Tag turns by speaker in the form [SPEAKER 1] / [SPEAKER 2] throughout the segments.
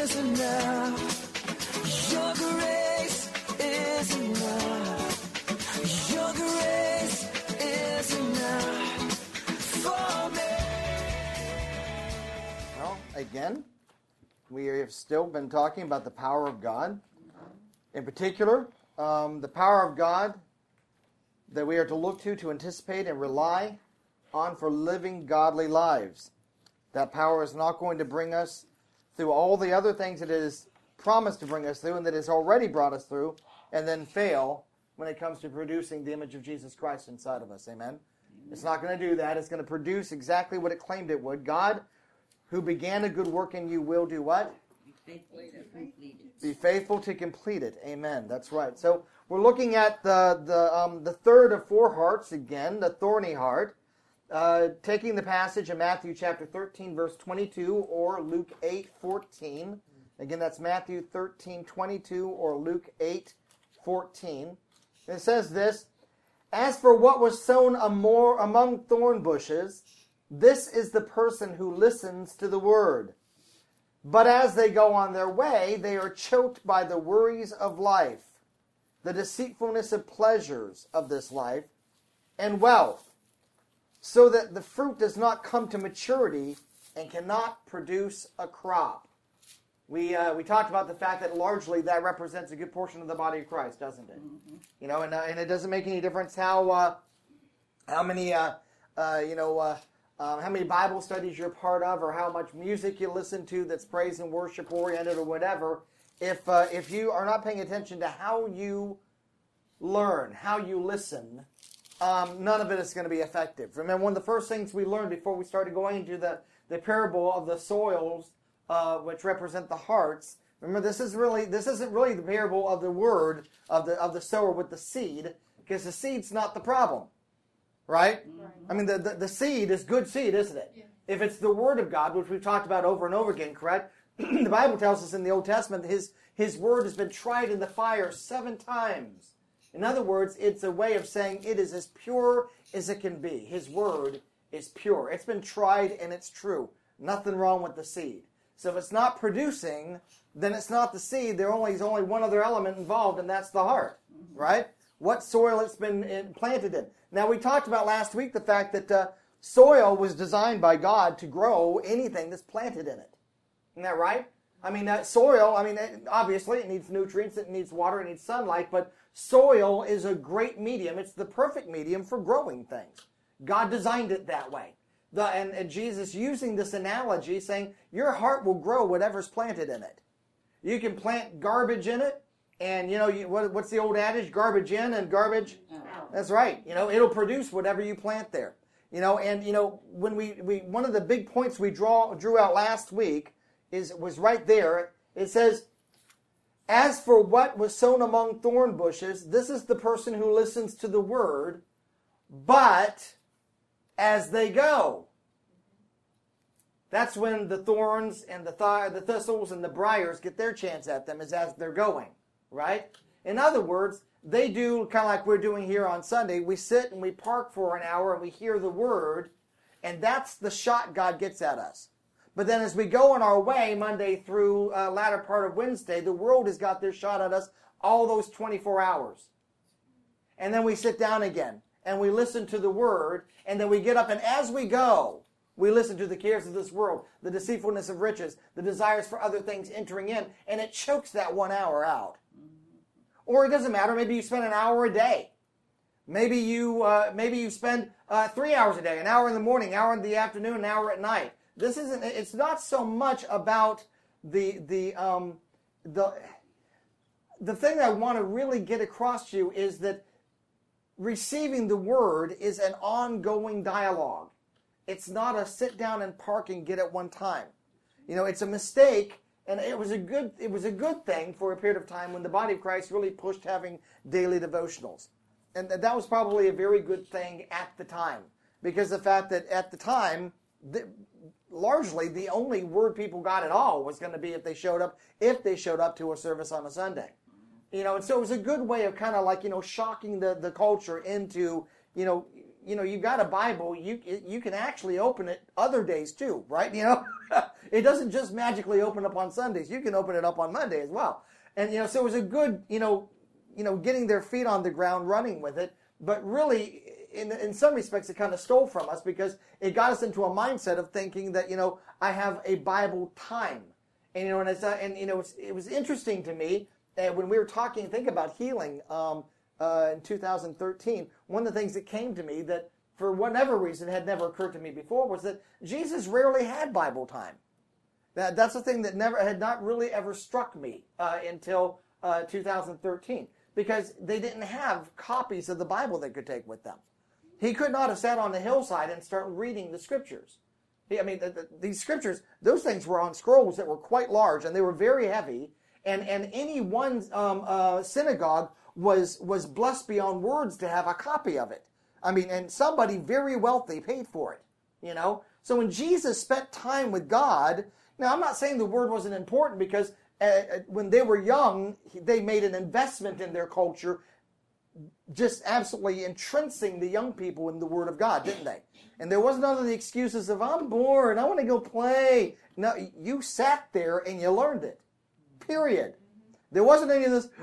[SPEAKER 1] is enough. Your grace is enough. Your grace is enough for me.
[SPEAKER 2] Well, again, we have still been talking about the power of God. In particular, the power of God that we are to look to anticipate and rely on for living godly lives. That power is not going to bring us through all the other things that it is promised to bring us through and that has already brought us through, and then fail when it comes to producing the image of Jesus Christ inside of us. Amen? It's not going to do that. It's going to produce exactly what it claimed it would. God, who began a good work in you, will do what? Be faithful to complete it. Amen. That's right. So we're looking at the third of four hearts again, the thorny heart. Taking the passage in Matthew chapter 13, verse 22, or Luke 8:14. Again, that's Matthew 13:22, or Luke 8:14. It says this, "As for what was sown among thorn bushes, this is the person who listens to the word. But as they go on their way, they are choked by the worries of life, the deceitfulness of pleasures of this life, and wealth, so that the fruit does not come to maturity and cannot produce a crop." We talked about the fact that largely that represents a good portion of the body of Christ, doesn't it? Mm-hmm. You know, and it doesn't make any difference how many how many Bible studies you're part of, or how much music you listen to that's praise and worship oriented, or whatever. If you are not paying attention to how you learn, how you listen, none of it is going to be effective. Remember, one of the first things we learned before we started going into the parable of the soils, which represent the hearts. Remember, this isn't really the parable of the word of the sower with the seed, because the seed's not the problem, right? I mean, the seed is good seed, isn't it? Yeah. If it's the word of God, which we've talked about over and over again, correct? The Bible tells us in the Old Testament his word has been tried in the fire 7 times. In other words, it's a way of saying it is as pure as it can be. His word is pure. It's been tried and it's true. Nothing wrong with the seed. So if it's not producing, then it's not the seed. There's only one other element involved, and that's the heart, right? What soil it's been planted in. Now, we talked about last week the fact that soil was designed by God to grow anything that's planted in it. Isn't that right? I mean, soil, obviously it needs nutrients, it needs water, it needs sunlight, but soil is a great medium. It's the perfect medium for growing things. God designed it that way. And Jesus using this analogy saying, your heart will grow whatever's planted in it. You can plant garbage in it, and what's the old adage? Garbage in and garbage out. That's right. It'll produce whatever you plant there. When we one of the big points we drew out last week was right there. It says, "As for what was sown among thorn bushes, this is the person who listens to the word, but as they go." That's when the thorns and the thistles and the briars get their chance at them, is as they're going, right? In other words, they do kind of like we're doing here on Sunday. We sit and we park for an hour and we hear the word, and that's the shot God gets at us. But then as we go on our way, Monday through latter part of Wednesday, the world has got their shot at us all those 24 hours. And then we sit down again, and we listen to the word, and then we get up, and as we go, we listen to the cares of this world, the deceitfulness of riches, the desires for other things entering in, and it chokes that 1 hour out. Or it doesn't matter. Maybe you spend an hour a day. Maybe you spend 3 hours a day, an hour in the morning, an hour in the afternoon, an hour at night. It's not so much about the thing that I want to really get across to you is that receiving the word is an ongoing dialogue. It's not a sit down and park and get at one time. It's a mistake, and it was a good thing for a period of time when the body of Christ really pushed having daily devotionals. And that was probably a very good thing at the time, because the fact that at the time, largely the only word people got at all was going to be if they showed up to a service on a Sunday. And so it was a good way of kind of like, shocking the culture into, you've got a Bible, you can actually open it other days too, right? It doesn't just magically open up on Sundays. You can open it up on Monday as well. And, so it was a good, getting their feet on the ground, running with it. But really, in some respects, it kind of stole from us because it got us into a mindset of thinking that, I have a Bible time. And, it was interesting to me when we were talking, think about healing in 2013, one of the things that came to me that for whatever reason had never occurred to me before was that Jesus rarely had Bible time. That's a thing that had not really ever struck me until 2013, because they didn't have copies of the Bible they could take with them. He could not have sat on the hillside and start reading the scriptures. These scriptures, those things were on scrolls that were quite large, and they were very heavy, and any one synagogue was blessed beyond words to have a copy of it. And somebody very wealthy paid for it, So when Jesus spent time with God, now I'm not saying the word wasn't important, because when they were young, they made an investment in their culture, just absolutely entrancing the young people in the Word of God, didn't they? And there wasn't none of the excuses of, I'm bored, I want to go play. No, you sat there and you learned it. Period. There wasn't any of this.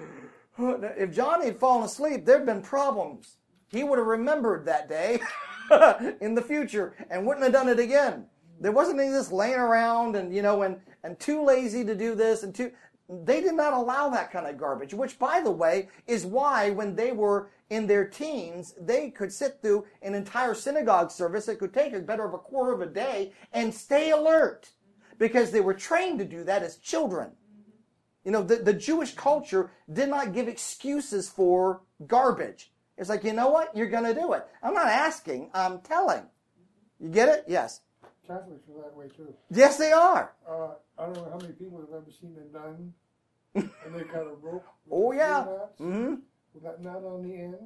[SPEAKER 2] If Johnny had fallen asleep, there'd been problems. He would have remembered that day in the future and wouldn't have done it again. There wasn't any of this laying around and, and too lazy to do this and too. They did not allow that kind of garbage, which, by the way, is why when they were in their teens, they could sit through an entire synagogue service. It could take a better of a quarter of a day and stay alert because they were trained to do that as children. The Jewish culture did not give excuses for garbage. It's like, you know what? You're going to do it. I'm not asking. I'm telling. You get it? Yes.
[SPEAKER 3] Catholics are that way too.
[SPEAKER 2] Yes, they are.
[SPEAKER 3] I don't know how many people have ever seen a nun and they cut a rope.
[SPEAKER 2] Oh, yeah.
[SPEAKER 3] Mm-hmm. With that knot on the end.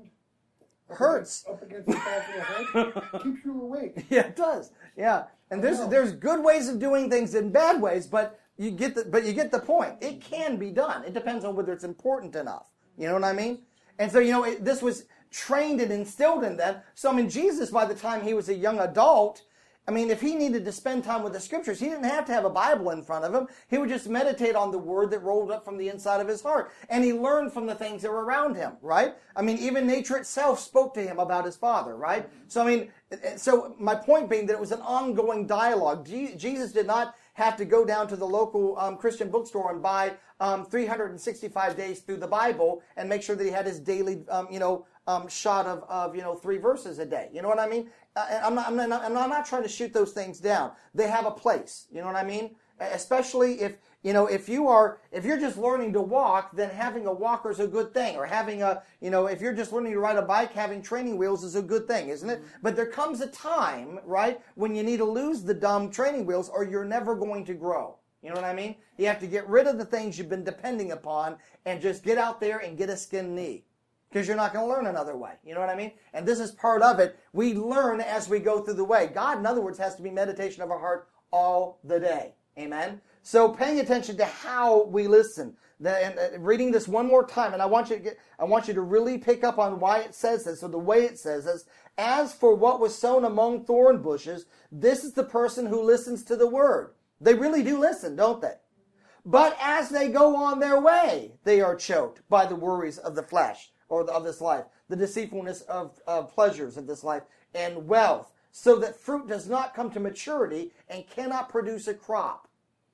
[SPEAKER 2] Hurts.
[SPEAKER 3] Up against the back of the head. Keeps you awake.
[SPEAKER 2] Yeah, it does. Yeah. And there's good ways of doing things and bad ways, but you get the point. It can be done. It depends on whether it's important enough. You know what I mean? And so, this was trained and instilled in them. So, Jesus, by the time he was a young adult, if he needed to spend time with the scriptures, he didn't have to have a Bible in front of him. He would just meditate on the word that rolled up from the inside of his heart. And he learned from the things that were around him, right? Even nature itself spoke to him about his Father, right? So, so my point being that it was an ongoing dialogue. Jesus did not have to go down to the local Christian bookstore and buy 365 days through the Bible and make sure that he had his daily, shot of 3 verses a day. You know what I mean? I'm not trying to shoot those things down. They have a place. You know what I mean? Especially if you're just learning to walk, then having a walker is a good thing. Or having if you're just learning to ride a bike, having training wheels is a good thing, isn't it? But there comes a time, right, when you need to lose the dumb training wheels or you're never going to grow. You know what I mean? You have to get rid of the things you've been depending upon and just get out there and get a skin knee. Because you're not going to learn another way. You know what I mean? And this is part of it. We learn as we go through the way. God, in other words, has to be meditation of our heart all the day. Amen? So paying attention to how we listen. Reading this one more time, and I want you to really pick up on why it says this, or the way it says this. As for what was sown among thorn bushes, this is the person who listens to the word. They really do listen, don't they? But as they go on their way, they are choked by the worries of the flesh, or of this life, the deceitfulness of pleasures of this life, and wealth, so that fruit does not come to maturity and cannot produce a crop.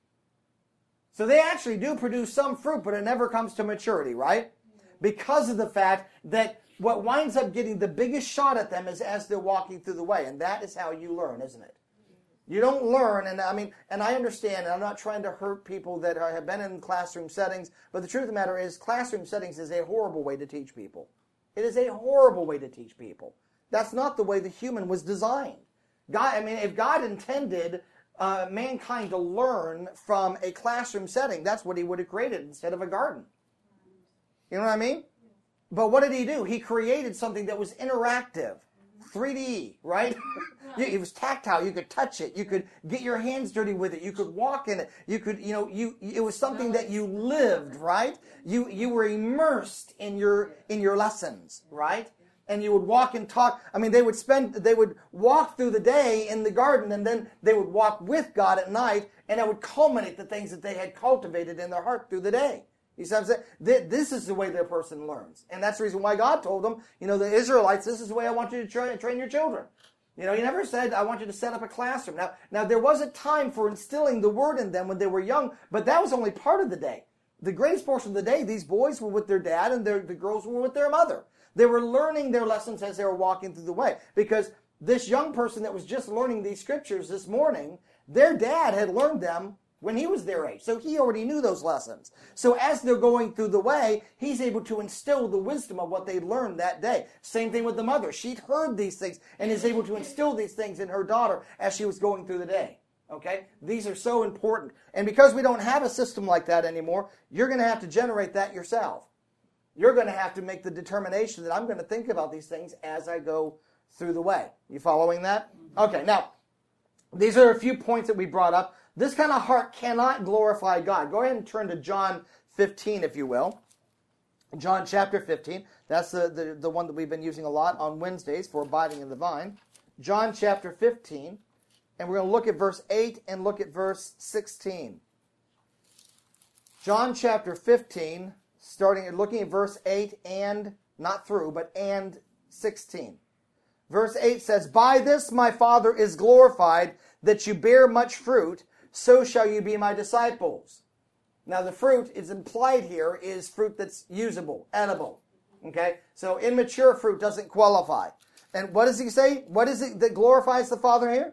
[SPEAKER 2] So they actually do produce some fruit, but it never comes to maturity, right? Because of the fact that what winds up getting the biggest shot at them is as they're walking through the way, and that is how you learn, isn't it? You don't learn, and I understand, and I'm not trying to hurt people that have been in classroom settings, but the truth of the matter is classroom settings is a horrible way to teach people. It is a horrible way to teach people. That's not the way the human was designed. If God intended mankind to learn from a classroom setting, that's what he would have created instead of a garden. You know what I mean? But what did he do? He created something that was interactive. 3D, right? It was tactile. You could touch it. You could get your hands dirty with it. You could walk in it. You could, it was something that you lived, right? You were immersed in your lessons, right? And you would walk and talk. I mean, they would walk through the day in the garden, and then they would walk with God at night, and it would culminate the things that they had cultivated in their heart through the day. You see what I'm saying? This is the way their person learns. And that's the reason why God told them, the Israelites, this is the way I want you to train your children. He never said, I want you to set up a classroom. Now there was a time for instilling the word in them when they were young, but that was only part of the day. The greatest portion of the day, these boys were with their dad, and the girls were with their mother. They were learning their lessons as they were walking through the way. Because this young person that was just learning these scriptures this morning, their dad had learned them when he was their age. So he already knew those lessons. So as they're going through the way, he's able to instill the wisdom of what they learned that day. Same thing with the mother. She'd heard these things and is able to instill these things in her daughter as she was going through the day. Okay? These are so important. And because we don't have a system like that anymore, you're going to have to generate that yourself. You're going to have to make the determination that I'm going to think about these things as I go through the way. You following that? Okay, now, these are a few points that we brought up. This kind of heart cannot glorify God. Go ahead and turn to John 15, if you will. John chapter 15. That's the one that we've been using a lot on Wednesdays for abiding in the vine. John chapter 15. And we're going to look at verse 8 and look at verse 16. John chapter 15, looking at verse 8 and, not through, but and 16. Verse 8 says, "By this my Father is glorified, that you bear much fruit, so shall you be my disciples." Now the fruit is implied here is fruit that's usable, edible. Okay? So immature fruit doesn't qualify. And what does he say? What is it that glorifies the Father here?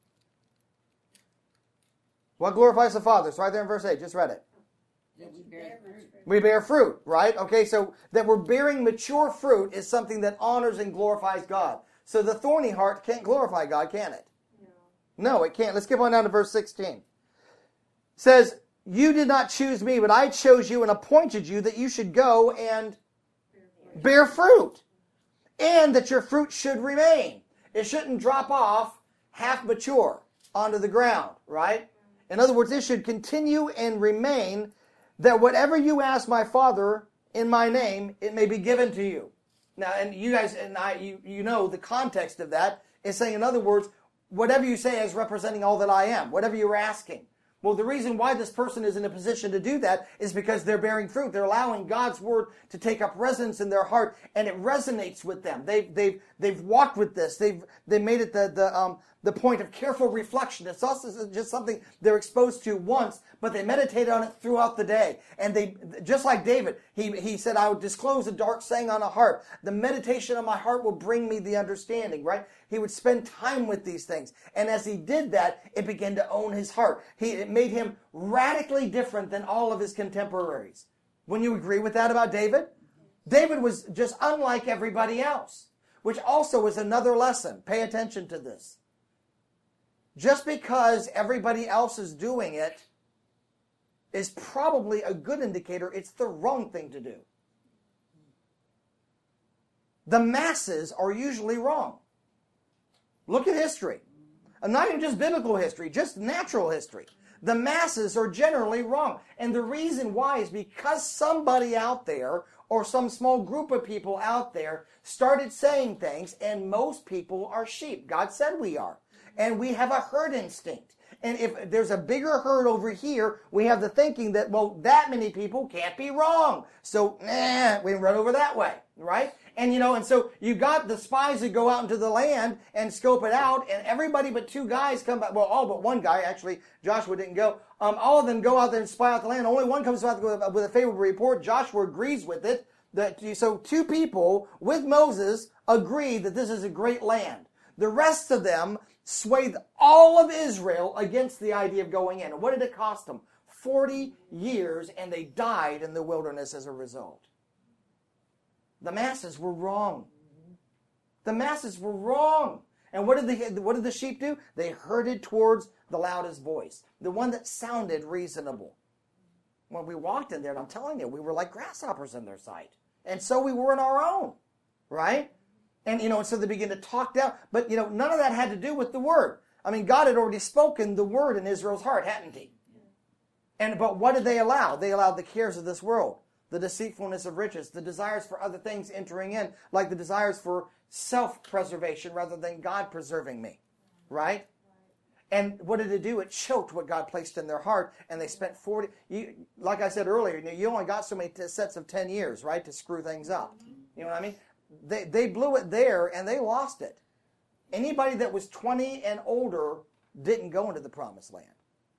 [SPEAKER 2] What glorifies the Father? It's right there in verse 8. Just read it. We bear fruit, right? Okay, so that we're bearing mature fruit is something that honors and glorifies God. So the thorny heart can't glorify God, can it? No, it can't. Let's skip on down to verse 16. It says, "You did not choose me, but I chose you and appointed you that you should go and bear fruit, and that your fruit should remain." It shouldn't drop off half mature onto the ground, right? In other words, it should continue and remain, that whatever you ask my Father in my name, it may be given to you. Now, and you guys and I, you know the context of that is saying, in other words, whatever you say is representing all that I am, whatever you're asking. Well, the reason why this person is in a position to do that is because they're bearing fruit. They're allowing God's word to take up residence in their heart, and it resonates with them. They've walked with this. They made it the point of careful reflection. It's also just something they're exposed to once, but they meditate on it throughout the day. And they, just like David, he said, "I would disclose a dark saying on a heart. The meditation of my heart will bring me the understanding," right? He would spend time with these things. And as he did that, it began to own his heart. It made him radically different than all of his contemporaries. Wouldn't you agree with that about David? David was just unlike everybody else, which also is another lesson. Pay attention to this. Just because everybody else is doing it is probably a good indicator it's the wrong thing to do. The masses are usually wrong. Look at history. And not even just biblical history, just natural history. The masses are generally wrong. And the reason why is because somebody out there, or some small group of people out there, started saying things, and most people are sheep. God said we are. And we have a herd instinct. And if there's a bigger herd over here, we have the thinking that, well, that many people can't be wrong. So, we run over that way, right? And, and so you got the spies that go out into the land and scope it out, and everybody but two guys come back. Well, all but one guy, actually, Joshua didn't go. All of them go out there and spy out the land. Only one comes out with a favorable report. Joshua agrees with it. So two people with Moses agree that this is a great land. The rest of them swayed all of Israel against the idea of going in. And what did it cost them? 40 years, and they died in the wilderness as a result. The masses were wrong. The masses were wrong. And what did the sheep do? They herded towards the loudest voice, the one that sounded reasonable. When we walked in there, and I'm telling you, we were like grasshoppers in their sight. And so we were in our own, right? And, so they began to talk down. But, none of that had to do with the word. I mean, God had already spoken the word in Israel's heart, hadn't he? But what did they allow? They allowed the cares of this world, the deceitfulness of riches, the desires for other things entering in, like the desires for self-preservation rather than God preserving me, right? And what did it do? It choked what God placed in their heart, and they spent 40, like I said earlier, you only got so many sets of 10 years, right, to screw things up. You know what I mean? They blew it there, and they lost it. Anybody that was 20 and older didn't go into the promised land.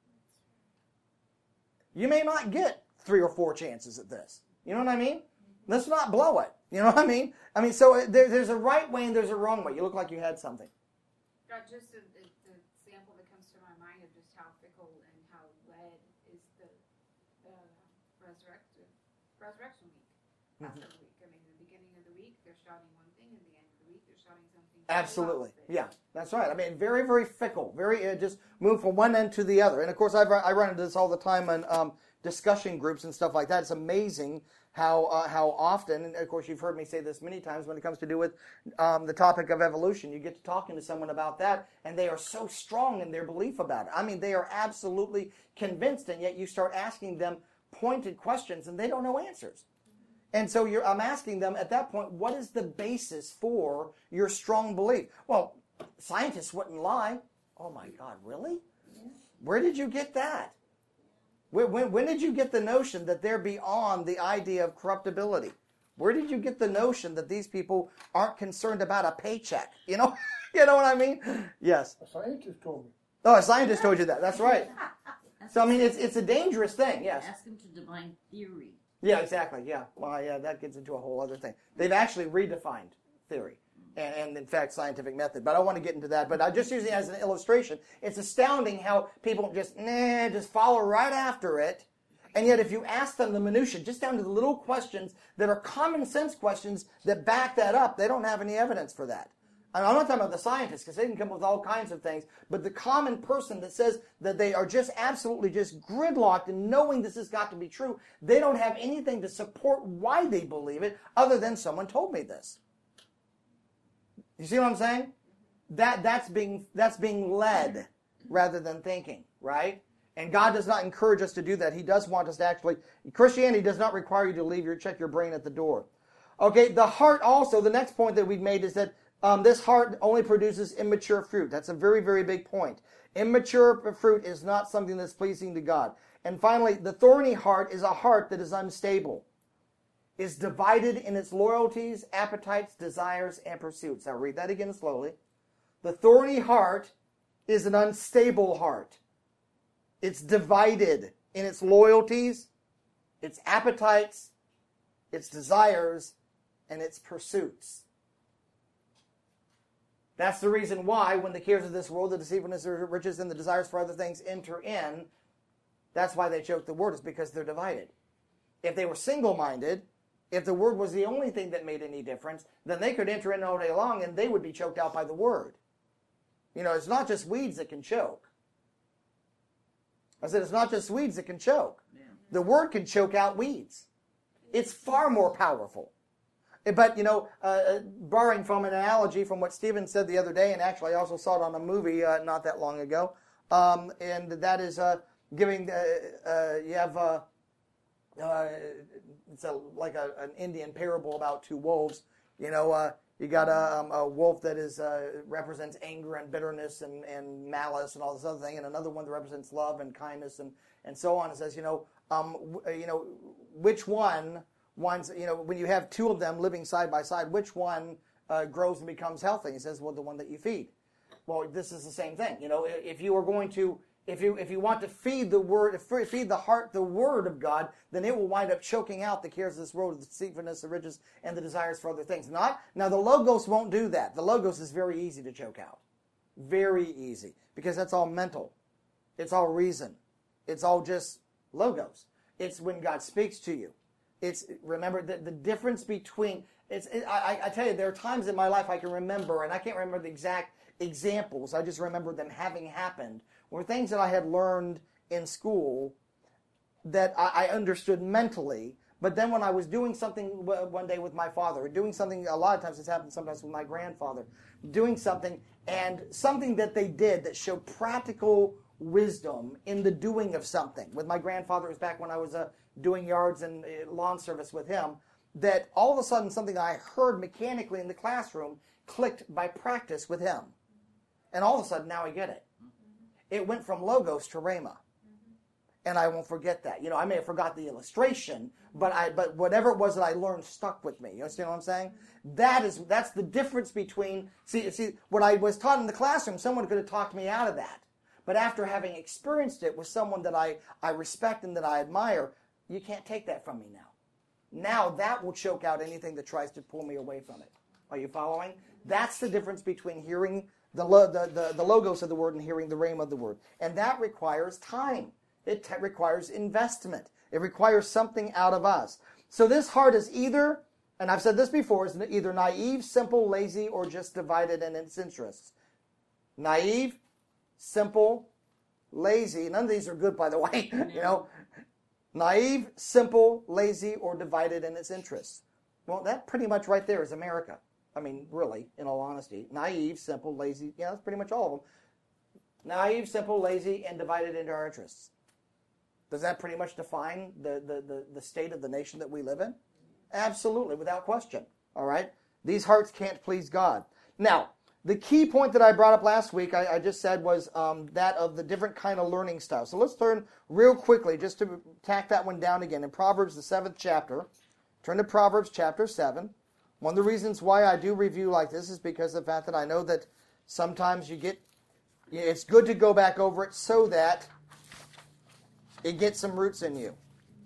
[SPEAKER 2] You may not get 3 or 4 chances at this. You know what I mean? Let's not blow it. You know what I mean? So there's a right way and there's a wrong way. You look like you had something.
[SPEAKER 4] Just the example that comes to my mind of just how fickle and how led is the resurrection week, Passover week. I mean, in the beginning of the week, they're shouting one thing, and the end of the week, they're shouting something.
[SPEAKER 2] Absolutely. Yeah, that's right. I mean, very, very fickle. Very, just move from one end to the other. And, of course, I run into this all the time in discussion groups and stuff like that. It's amazing how often, and of course you've heard me say this many times when it comes to do with the topic of evolution, you get to talking to someone about that, and they are so strong in their belief about it. I mean, they are absolutely convinced, and yet you start asking them pointed questions, and they don't know answers. And so I'm asking them at that point, what is the basis for your strong belief? Well, scientists wouldn't lie. Oh my God, really? Where did you get that? When did you get the notion that they're beyond the idea of corruptibility? Where did you get the notion that these people aren't concerned about a paycheck? You know what I mean? Yes.
[SPEAKER 3] A scientist told me.
[SPEAKER 2] Oh, a scientist told you that. That's right. So, I mean, it's a dangerous thing, yes.
[SPEAKER 5] Ask him to define theory.
[SPEAKER 2] Yeah, exactly, yeah. Well, yeah, that gets into a whole other thing. They've actually redefined theory and in fact, scientific method. But I want to get into that. But I just use it as an illustration. It's astounding how people just follow right after it. And yet if you ask them the minutiae, just down to the little questions that are common sense questions that back that up, they don't have any evidence for that. And I'm not talking about the scientists, because they can come up with all kinds of things, but the common person that says that they are just absolutely just gridlocked in knowing this has got to be true, they don't have anything to support why they believe it other than someone told me this. You see what I'm saying? That's being led rather than thinking, right? And God does not encourage us to do that. He does want us to actually, Christianity does not require you to check your brain at the door. Okay, the heart also, the next point that we've made is that this heart only produces immature fruit. That's a very, very big point. Immature fruit is not something that's pleasing to God. And finally, the thorny heart is a heart that is unstable, is divided in its loyalties, appetites, desires, and pursuits. I'll read that again slowly. The thorny heart is an unstable heart. It's divided in its loyalties, its appetites, its desires, and its pursuits. That's the reason why when the cares of this world, the deceitfulness of riches, and the desires for other things enter in, that's why they choke the word, is because they're divided. If they were single-minded, if the word was the only thing that made any difference, then they could enter in all day long and they would be choked out by the word. You know, it's not just weeds that can choke. I said it's not just weeds that can choke. Yeah. The word can choke out weeds. It's far more powerful. But, you know, borrowing from an analogy from what Stephen said the other day, and actually I also saw it on a movie not that long ago, and that is giving, you have, it's like an Indian parable about two wolves. You know, you got a wolf that is represents anger and bitterness and malice and all this other thing, and another one that represents love and kindness and so on. It says, which one, when you have two of them living side by side, which one grows and becomes healthy? He says, well, the one that you feed. Well, this is the same thing. You know, if you are going to, if you want to feed the word, feed the heart, the word of God, then it will wind up choking out the cares of this world, the deceitfulness, the riches, and the desires for other things. Now the Logos won't do that. The Logos is very easy to choke out. Very easy. Because that's all mental. It's all reason. It's all just Logos. It's when God speaks to you. Remember the difference between, I tell you, there are times in my life I can remember, and I can't remember the exact examples, I just remember them having happened, were things that I had learned in school that I understood mentally, but then when I was doing something one day with my father, doing something, a lot of times it's happened sometimes with my grandfather, doing something, and something that they did that showed practical wisdom in the doing of something. With my grandfather, it was back when I was doing yards and lawn service with him, that all of a sudden something I heard mechanically in the classroom clicked by practice with him. And all of a sudden, now I get it. It went from Logos to Rhema. And I won't forget that. You know, I may have forgot the illustration, but whatever it was that I learned stuck with me. You understand what I'm saying? That's the difference between, see, when I was taught in the classroom, someone could have talked me out of that. But after having experienced it with someone that I respect and that I admire, you can't take that from me now. Now that will choke out anything that tries to pull me away from it. Are you following? That's the difference between hearing the Logos of the Word and hearing the Rhema of the Word. And that requires time. It requires investment. It requires something out of us. So this heart is either, and I've said this before, is either naive, simple, lazy, or just divided in its interests. Naive, simple, lazy. None of these are good, by the way. You know, naive, simple, lazy, or divided in its interests. Well, that pretty much right there is America. I mean, really, in all honesty. Naive, simple, lazy. Yeah, that's pretty much all of them. Naive, simple, lazy, and divided into our interests. Does that pretty much define the state of the nation that we live in? Absolutely, without question. All right? These hearts can't please God. Now, the key point that I brought up last week, I just said, was that of the different kind of learning styles. So let's turn real quickly, just to tack that one down again. In Proverbs, the 7th chapter, turn to Proverbs chapter 7. One of the reasons why I do review like this is because of the fact that I know that sometimes it's good to go back over it so that it gets some roots in you.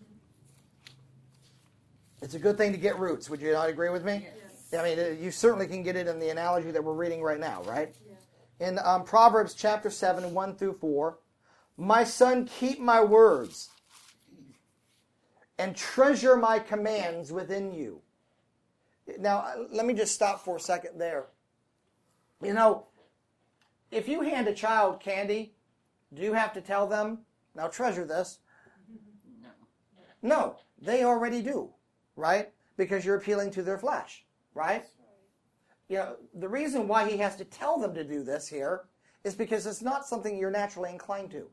[SPEAKER 2] It's a good thing to get roots. Would you not agree with me? Yes. I mean, you certainly can get it in the analogy that we're reading right now, right? Yeah. In Proverbs chapter 7, 1 through 4, my son, keep my words and treasure my commands within you. Now, let me just stop for a second there. You know, if you hand a child candy, do you have to tell them, now treasure this? No, they already do, right? Because you're appealing to their flesh, right? You know, the reason why he has to tell them to do this here is because it's not something you're naturally inclined to,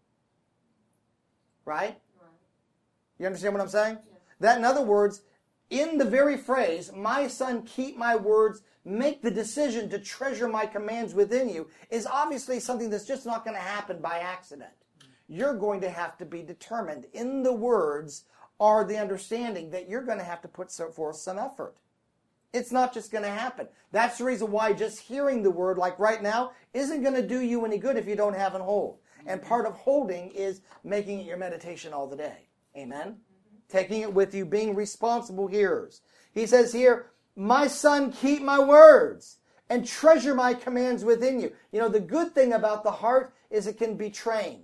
[SPEAKER 2] right? You understand what I'm saying? Yeah. That, in other words, in the very phrase, my son, keep my words, make the decision to treasure my commands within you, is obviously something that's just not going to happen by accident. You're going to have to be determined. In the words are the understanding that you're going to have to put forth some effort. It's not just going to happen. That's the reason why just hearing the word, like right now, isn't going to do you any good if you don't have and hold. And part of holding is making it your meditation all the day. Amen? Taking it with you, being responsible hearers. He says here, my son, keep my words and treasure my commands within you. You know, the good thing about the heart is it can be trained.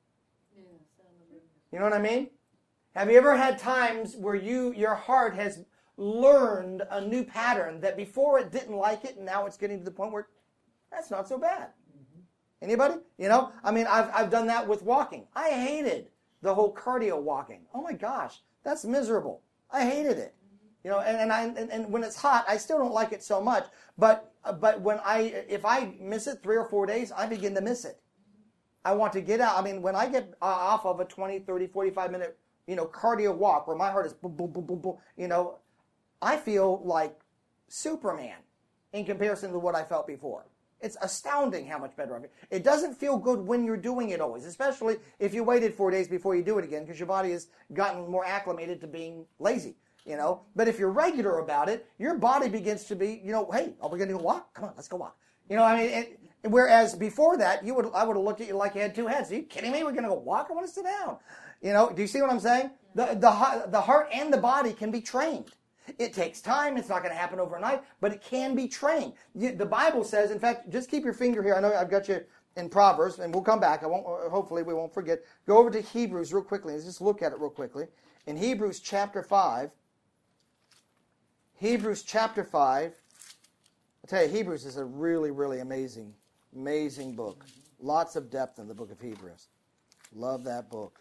[SPEAKER 2] You know what I mean? Have you ever had times where your heart has learned a new pattern that before it didn't like it, and now it's getting to the point where that's not so bad? Anybody? You know, I mean, I've done that with walking. I hated the whole cardio walking. Oh my gosh, that's miserable. I hated it. You know, and when it's hot, I still don't like it so much. But if I miss it 3 or 4 days, I begin to miss it. I want to get out. I mean, when I get off of a 20, 30, 45-minute, cardio walk where my heart is boom, boom, boom, boom, boom, I feel like Superman in comparison to what I felt before. It's astounding how much better I feel. It doesn't feel good when you're doing it always, especially if you waited 4 days before you do it again because your body has gotten more acclimated to being lazy, But if you're regular about it, your body begins to be, hey, are we going to go walk? Come on, let's go walk. Whereas before that, I would have looked at you like you had two heads. Are you kidding me? We're going to go walk? I want to sit down. Do you see what I'm saying? The heart and the body can be trained. It takes time. It's not going to happen overnight, but it can be trained. The Bible says, in fact, just keep your finger here. I know I've got you in Proverbs, and we'll come back. Hopefully we won't forget. Go over to Hebrews real quickly. Let's just look at it real quickly. In Hebrews chapter 5, I tell you, Hebrews is a really, really amazing book. Lots of depth in the book of Hebrews. Love that book.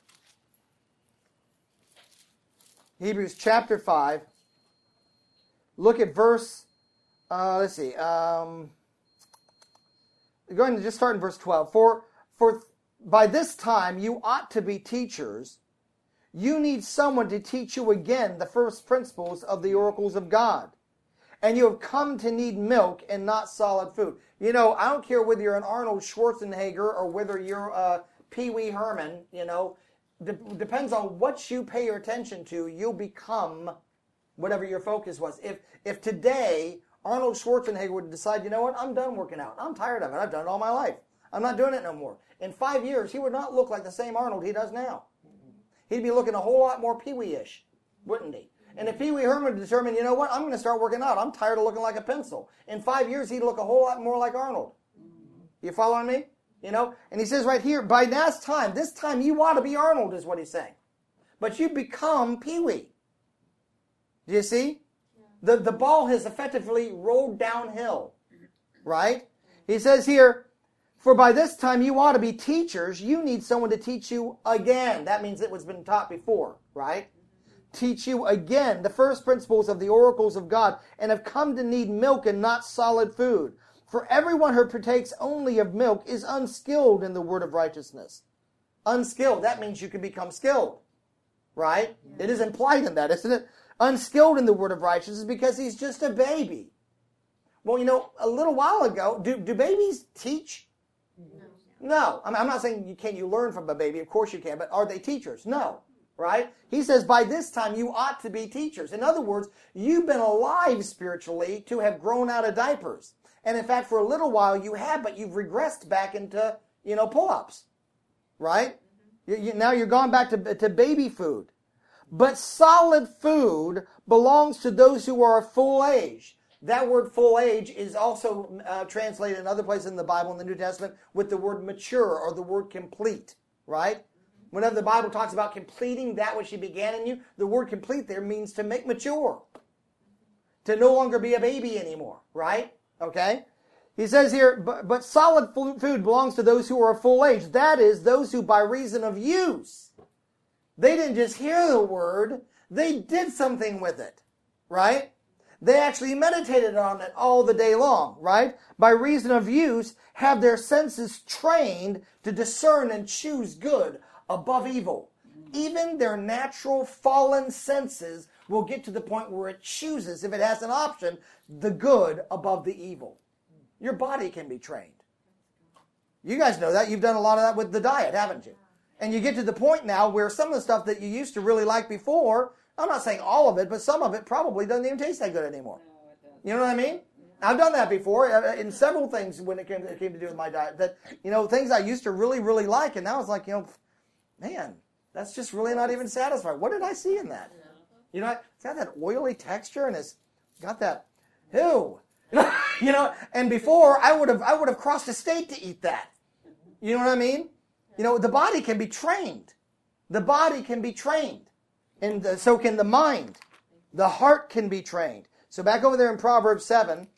[SPEAKER 2] Hebrews chapter 5. Look at verse, let's see. Go ahead and just start in verse 12. For by this time you ought to be teachers. You need someone to teach you again the first principles of the oracles of God. And you have come to need milk and not solid food. You know, I don't care whether you're an Arnold Schwarzenegger or whether you're a Pee Wee Herman, you know, depends on what you pay your attention to, you'll become whatever your focus was. If today Arnold Schwarzenegger would decide, you know what, I'm done working out. I'm tired of it. I've done it all my life. I'm not doing it no more. In 5 years, he would not look like the same Arnold he does now. He'd be looking a whole lot more Pee Wee-ish, wouldn't he? And if Pee Wee Herman determined, you know what, I'm going to start working out. I'm tired of looking like a pencil. In 5 years, he'd look a whole lot more like Arnold. You following me? You know? And he says right here, by this time you ought to be Arnold, is what he's saying. But you become Pee Wee. Do you see? The ball has effectively rolled downhill. Right? He says here, for by this time you ought to be teachers. You need someone to teach you again. That means it was been taught before, right? Teach you again the first principles of the oracles of God, and have come to need milk and not solid food. For everyone who partakes only of milk is unskilled in the word of righteousness. Unskilled, that means you can become skilled, right? Yeah. It is implied in that, isn't it? Unskilled in the word of righteousness because he's just a baby. Well, you know, a little while ago, do babies teach? No. I'm not saying can you learn from a baby. Of course you can. But are they teachers? No. Right? He says, by this time you ought to be teachers. In other words, you've been alive spiritually to have grown out of diapers. And in fact, for a little while you have, but you've regressed back into, pull-ups. Right? Now you're gone back to baby food. But solid food belongs to those who are of full age. That word full age is also translated in other places in the Bible, in the New Testament, with the word mature or the word complete, right? Whenever the Bible talks about completing that which he began in you, the word complete there means to make mature, to no longer be a baby anymore, right? Okay? He says here, but solid food belongs to those who are of full age. That is, those who by reason of use, they didn't just hear the word, they did something with it, right? They actually meditated on it all the day long, right? By reason of use, have their senses trained to discern and choose good above evil. Even their natural fallen senses will get to the point where it chooses, if it has an option, the good above the evil. Your body can be trained. You guys know that. You've done a lot of that with the diet, haven't you? And you get to the point now where some of the stuff that you used to really like before, I'm not saying all of it, but some of it probably doesn't even taste that good anymore. You know what I mean? I've done that before in several things when it came to do with my diet. That, things I used to really, really like, and now it's like, man, that's just really not even satisfying. What did I see in that? It's got that oily texture, and it's got that, ew. And before I would have crossed a state to eat that. You know what I mean? The body can be trained. The body can be trained. And so can the mind. The heart can be trained. So back over there in Proverbs 7,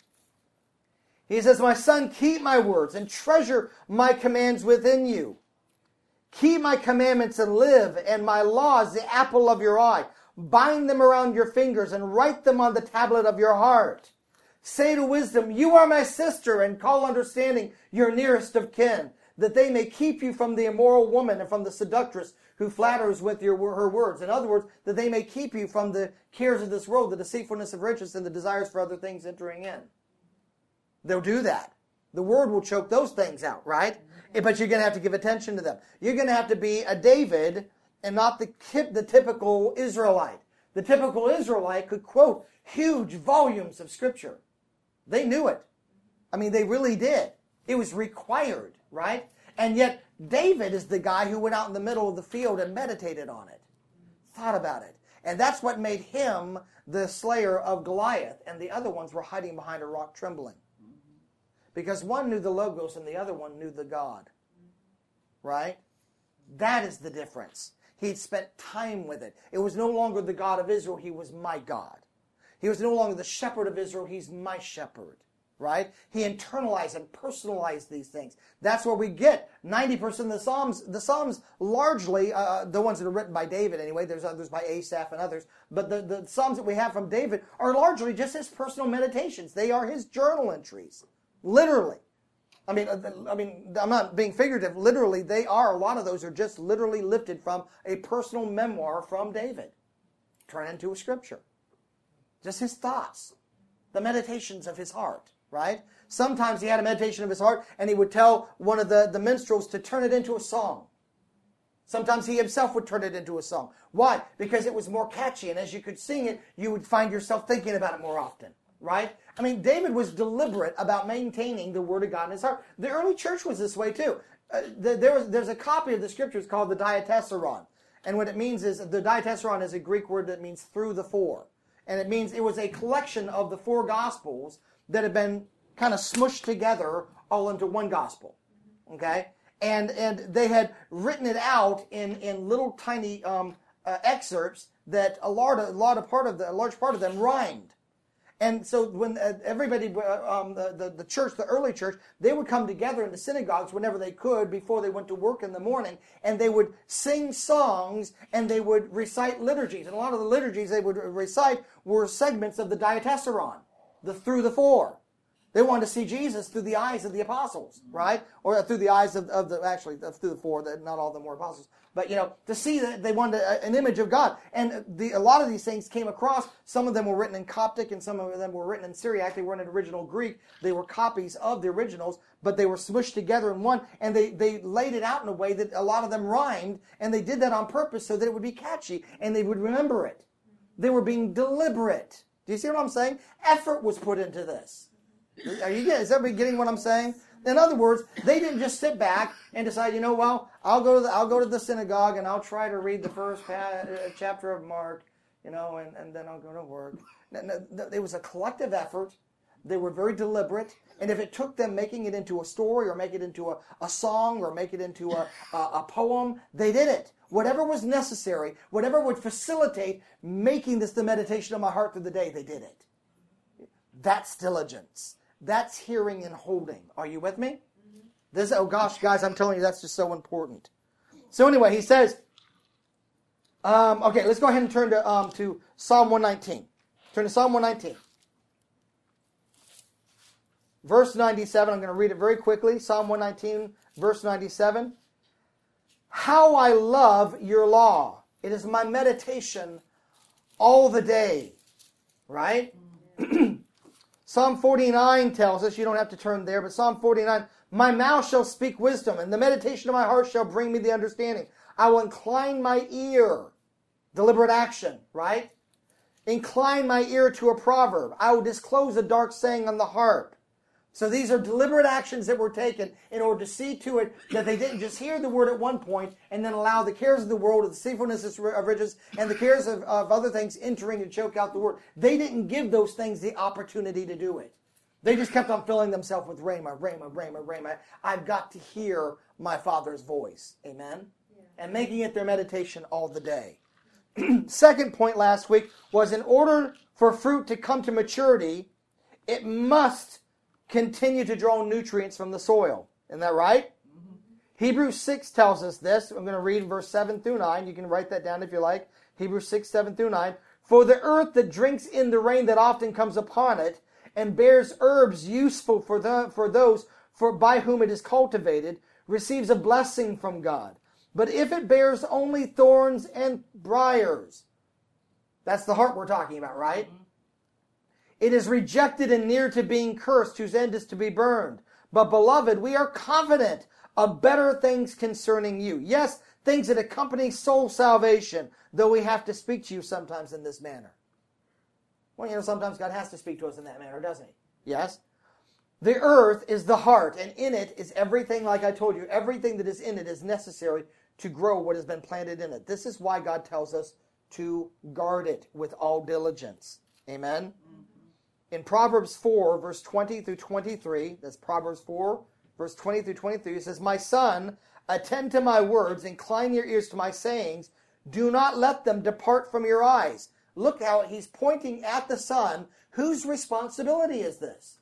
[SPEAKER 2] he says, my son, keep my words and treasure my commands within you. Keep my commandments and live, and my laws the apple of your eye. Bind them around your fingers and write them on the tablet of your heart. Say to wisdom, you are my sister, and call understanding your nearest of kin, that they may keep you from the immoral woman and from the seductress who flatters with her words. In other words, that they may keep you from the cares of this world, the deceitfulness of riches, and the desires for other things entering in. They'll do that. The word will choke those things out, right? But you're going to have to give attention to them. You're going to have to be a David and not the typical Israelite. The typical Israelite could quote huge volumes of Scripture. They knew it. I mean, they really did. It was required, right? And yet, David is the guy who went out in the middle of the field and meditated on it, thought about it. And that's what made him the slayer of Goliath, and the other ones were hiding behind a rock trembling. Because one knew the Logos and the other one knew the God, right? That is the difference. He'd spent time with it. It was no longer the God of Israel, he was my God. He was no longer the shepherd of Israel, he's my shepherd. Right? He internalized and personalized these things. That's where we get 90% of the Psalms. The Psalms largely, the ones that are written by David anyway, there's others by Asaph and others, but the Psalms that we have from David are largely just his personal meditations. They are his journal entries, literally. I mean, I'm not being figurative. Literally, a lot of those are just literally lifted from a personal memoir from David, turned into a scripture. Just his thoughts, the meditations of his heart, right? Sometimes he had a meditation of his heart, and he would tell one of the minstrels to turn it into a song. Sometimes he himself would turn it into a song. Why? Because it was more catchy, and as you could sing it, you would find yourself thinking about it more often, right? I mean, David was deliberate about maintaining the Word of God in his heart. The early church was this way too. There's a copy of the Scriptures called the Diatessaron, and what it means is, the Diatessaron is a Greek word that means through the four, and it means it was a collection of the four Gospels that had been kind of smushed together all into one Gospel, okay? And they had written it out in little tiny excerpts that a large part of them rhymed. And so when everybody, the church, the early church, they would come together in the synagogues whenever they could before they went to work in the morning, and they would sing songs and they would recite liturgies. And a lot of the liturgies they would recite were segments of the Diatessaron, the through the four. They wanted to see Jesus through the eyes of the apostles, right? Or through the eyes of through the four, not all of them were apostles. But, to see that they wanted an image of God. And a lot of these things came across. Some of them were written in Coptic and some of them were written in Syriac. They weren't in original Greek. They were copies of the originals, but they were smushed together in one. And they laid it out in a way that a lot of them rhymed. And they did that on purpose so that it would be catchy and they would remember it. They were being deliberate. Do you see what I'm saying? Effort was put into this. Is everybody getting what I'm saying? In other words, they didn't just sit back and decide, I'll go to the synagogue and I'll try to read the first chapter of Mark, and then I'll go to work. It was a collective effort. They were very deliberate, and if it took them making it into a story or make it into a song or make it into a poem, they did it. Whatever was necessary, whatever would facilitate making this the meditation of my heart through the day, they did it. That's diligence. That's hearing and holding. Are you with me? Oh gosh, guys, I'm telling you, that's just so important. So anyway, he says, okay, let's go ahead and turn to Psalm 119. Turn to Psalm 119. Verse 97, I'm going to read it very quickly. Psalm 119, verse 97. How I love your law. It is my meditation all the day. Right? Psalm 49 tells us, you don't have to turn there, but Psalm 49, my mouth shall speak wisdom, and the meditation of my heart shall bring me the understanding. I will incline my ear. Deliberate action, right? Incline my ear to a proverb. I will disclose a dark saying on the harp. So these are deliberate actions that were taken in order to see to it that they didn't just hear the word at one point and then allow the cares of the world, the deceitfulness of riches, and the cares of other things entering and choke out the word. They didn't give those things the opportunity to do it. They just kept on filling themselves with rhema, rhema, rhema, rhema. I've got to hear my Father's voice. Amen? Yeah. And making it their meditation all the day. Second point last week was, in order for fruit to come to maturity, it must continue to draw nutrients from the soil. Isn't that right? Mm-hmm. Hebrews 6 tells us this. I'm going to read verse 7 through 9. You can write that down if you like. Hebrews 6, 7 through 9. For the earth that drinks in the rain that often comes upon it, and bears herbs useful for those by whom it is cultivated, receives a blessing from God. But if it bears only thorns and briars, that's the heart we're talking about, right? Mm-hmm. It is rejected and near to being cursed, whose end is to be burned. But beloved, we are confident of better things concerning you. Yes, things that accompany soul salvation, though we have to speak to you sometimes in this manner. Well, sometimes God has to speak to us in that manner, doesn't he? Yes. The earth is the heart, and in it is everything, like I told you, everything that is in it is necessary to grow what has been planted in it. This is why God tells us to guard it with all diligence. Amen? In Proverbs 4, verse 20 through 23, that's Proverbs 4, verse 20 through 23, it says, my son, attend to my words, incline your ears to my sayings, do not let them depart from your eyes. Look how he's pointing at the son. Whose responsibility is this?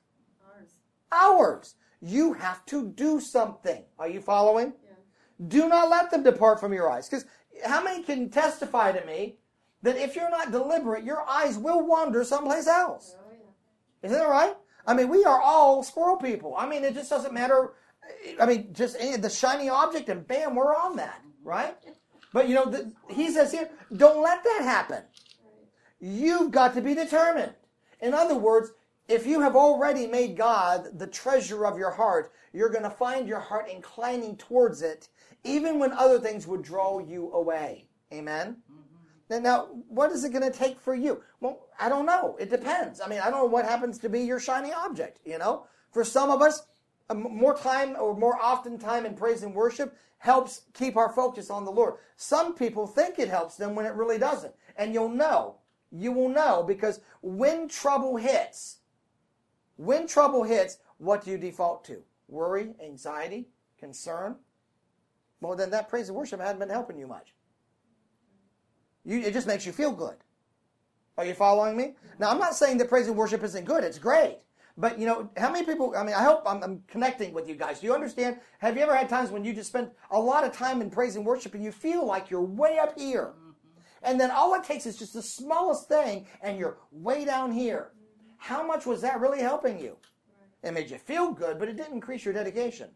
[SPEAKER 2] Ours. You have to do something. Are you following? Yeah. Do not let them depart from your eyes. Because how many can testify to me that if you're not deliberate, your eyes will wander someplace else? Isn't that right? I mean, we are all squirrel people. I mean, it just doesn't matter I mean, just the shiny object, and bam, we're on that, right? But, you know, he says here, don't let that happen. You've got to be determined. In other words, if you have already made God the treasure of your heart, you're going to find your heart inclining towards it, even when other things would draw you away. Amen? Now, what is it going to take for you? Well, I don't know. It depends. I mean, I don't know what happens to be your shiny object, you know? For some of us, more time or more often time in praise and worship helps keep our focus on the Lord. Some people think it helps them when it really doesn't. And you'll know. You will know, because when trouble hits, what do you default to? Worry, anxiety, concern? Well, then that praise and worship hadn't been helping you much. It just makes you feel good. Are you following me? Now, I'm not saying that praise and worship isn't good. It's great. But, you know, how many people, I mean, I hope I'm connecting with you guys. Do you understand? Have you ever had times when you just spend a lot of time in praise and worship and you feel like you're way up here? And then all it takes is just the smallest thing and you're way down here. How much was that really helping you? It made you feel good, but it didn't increase your dedication.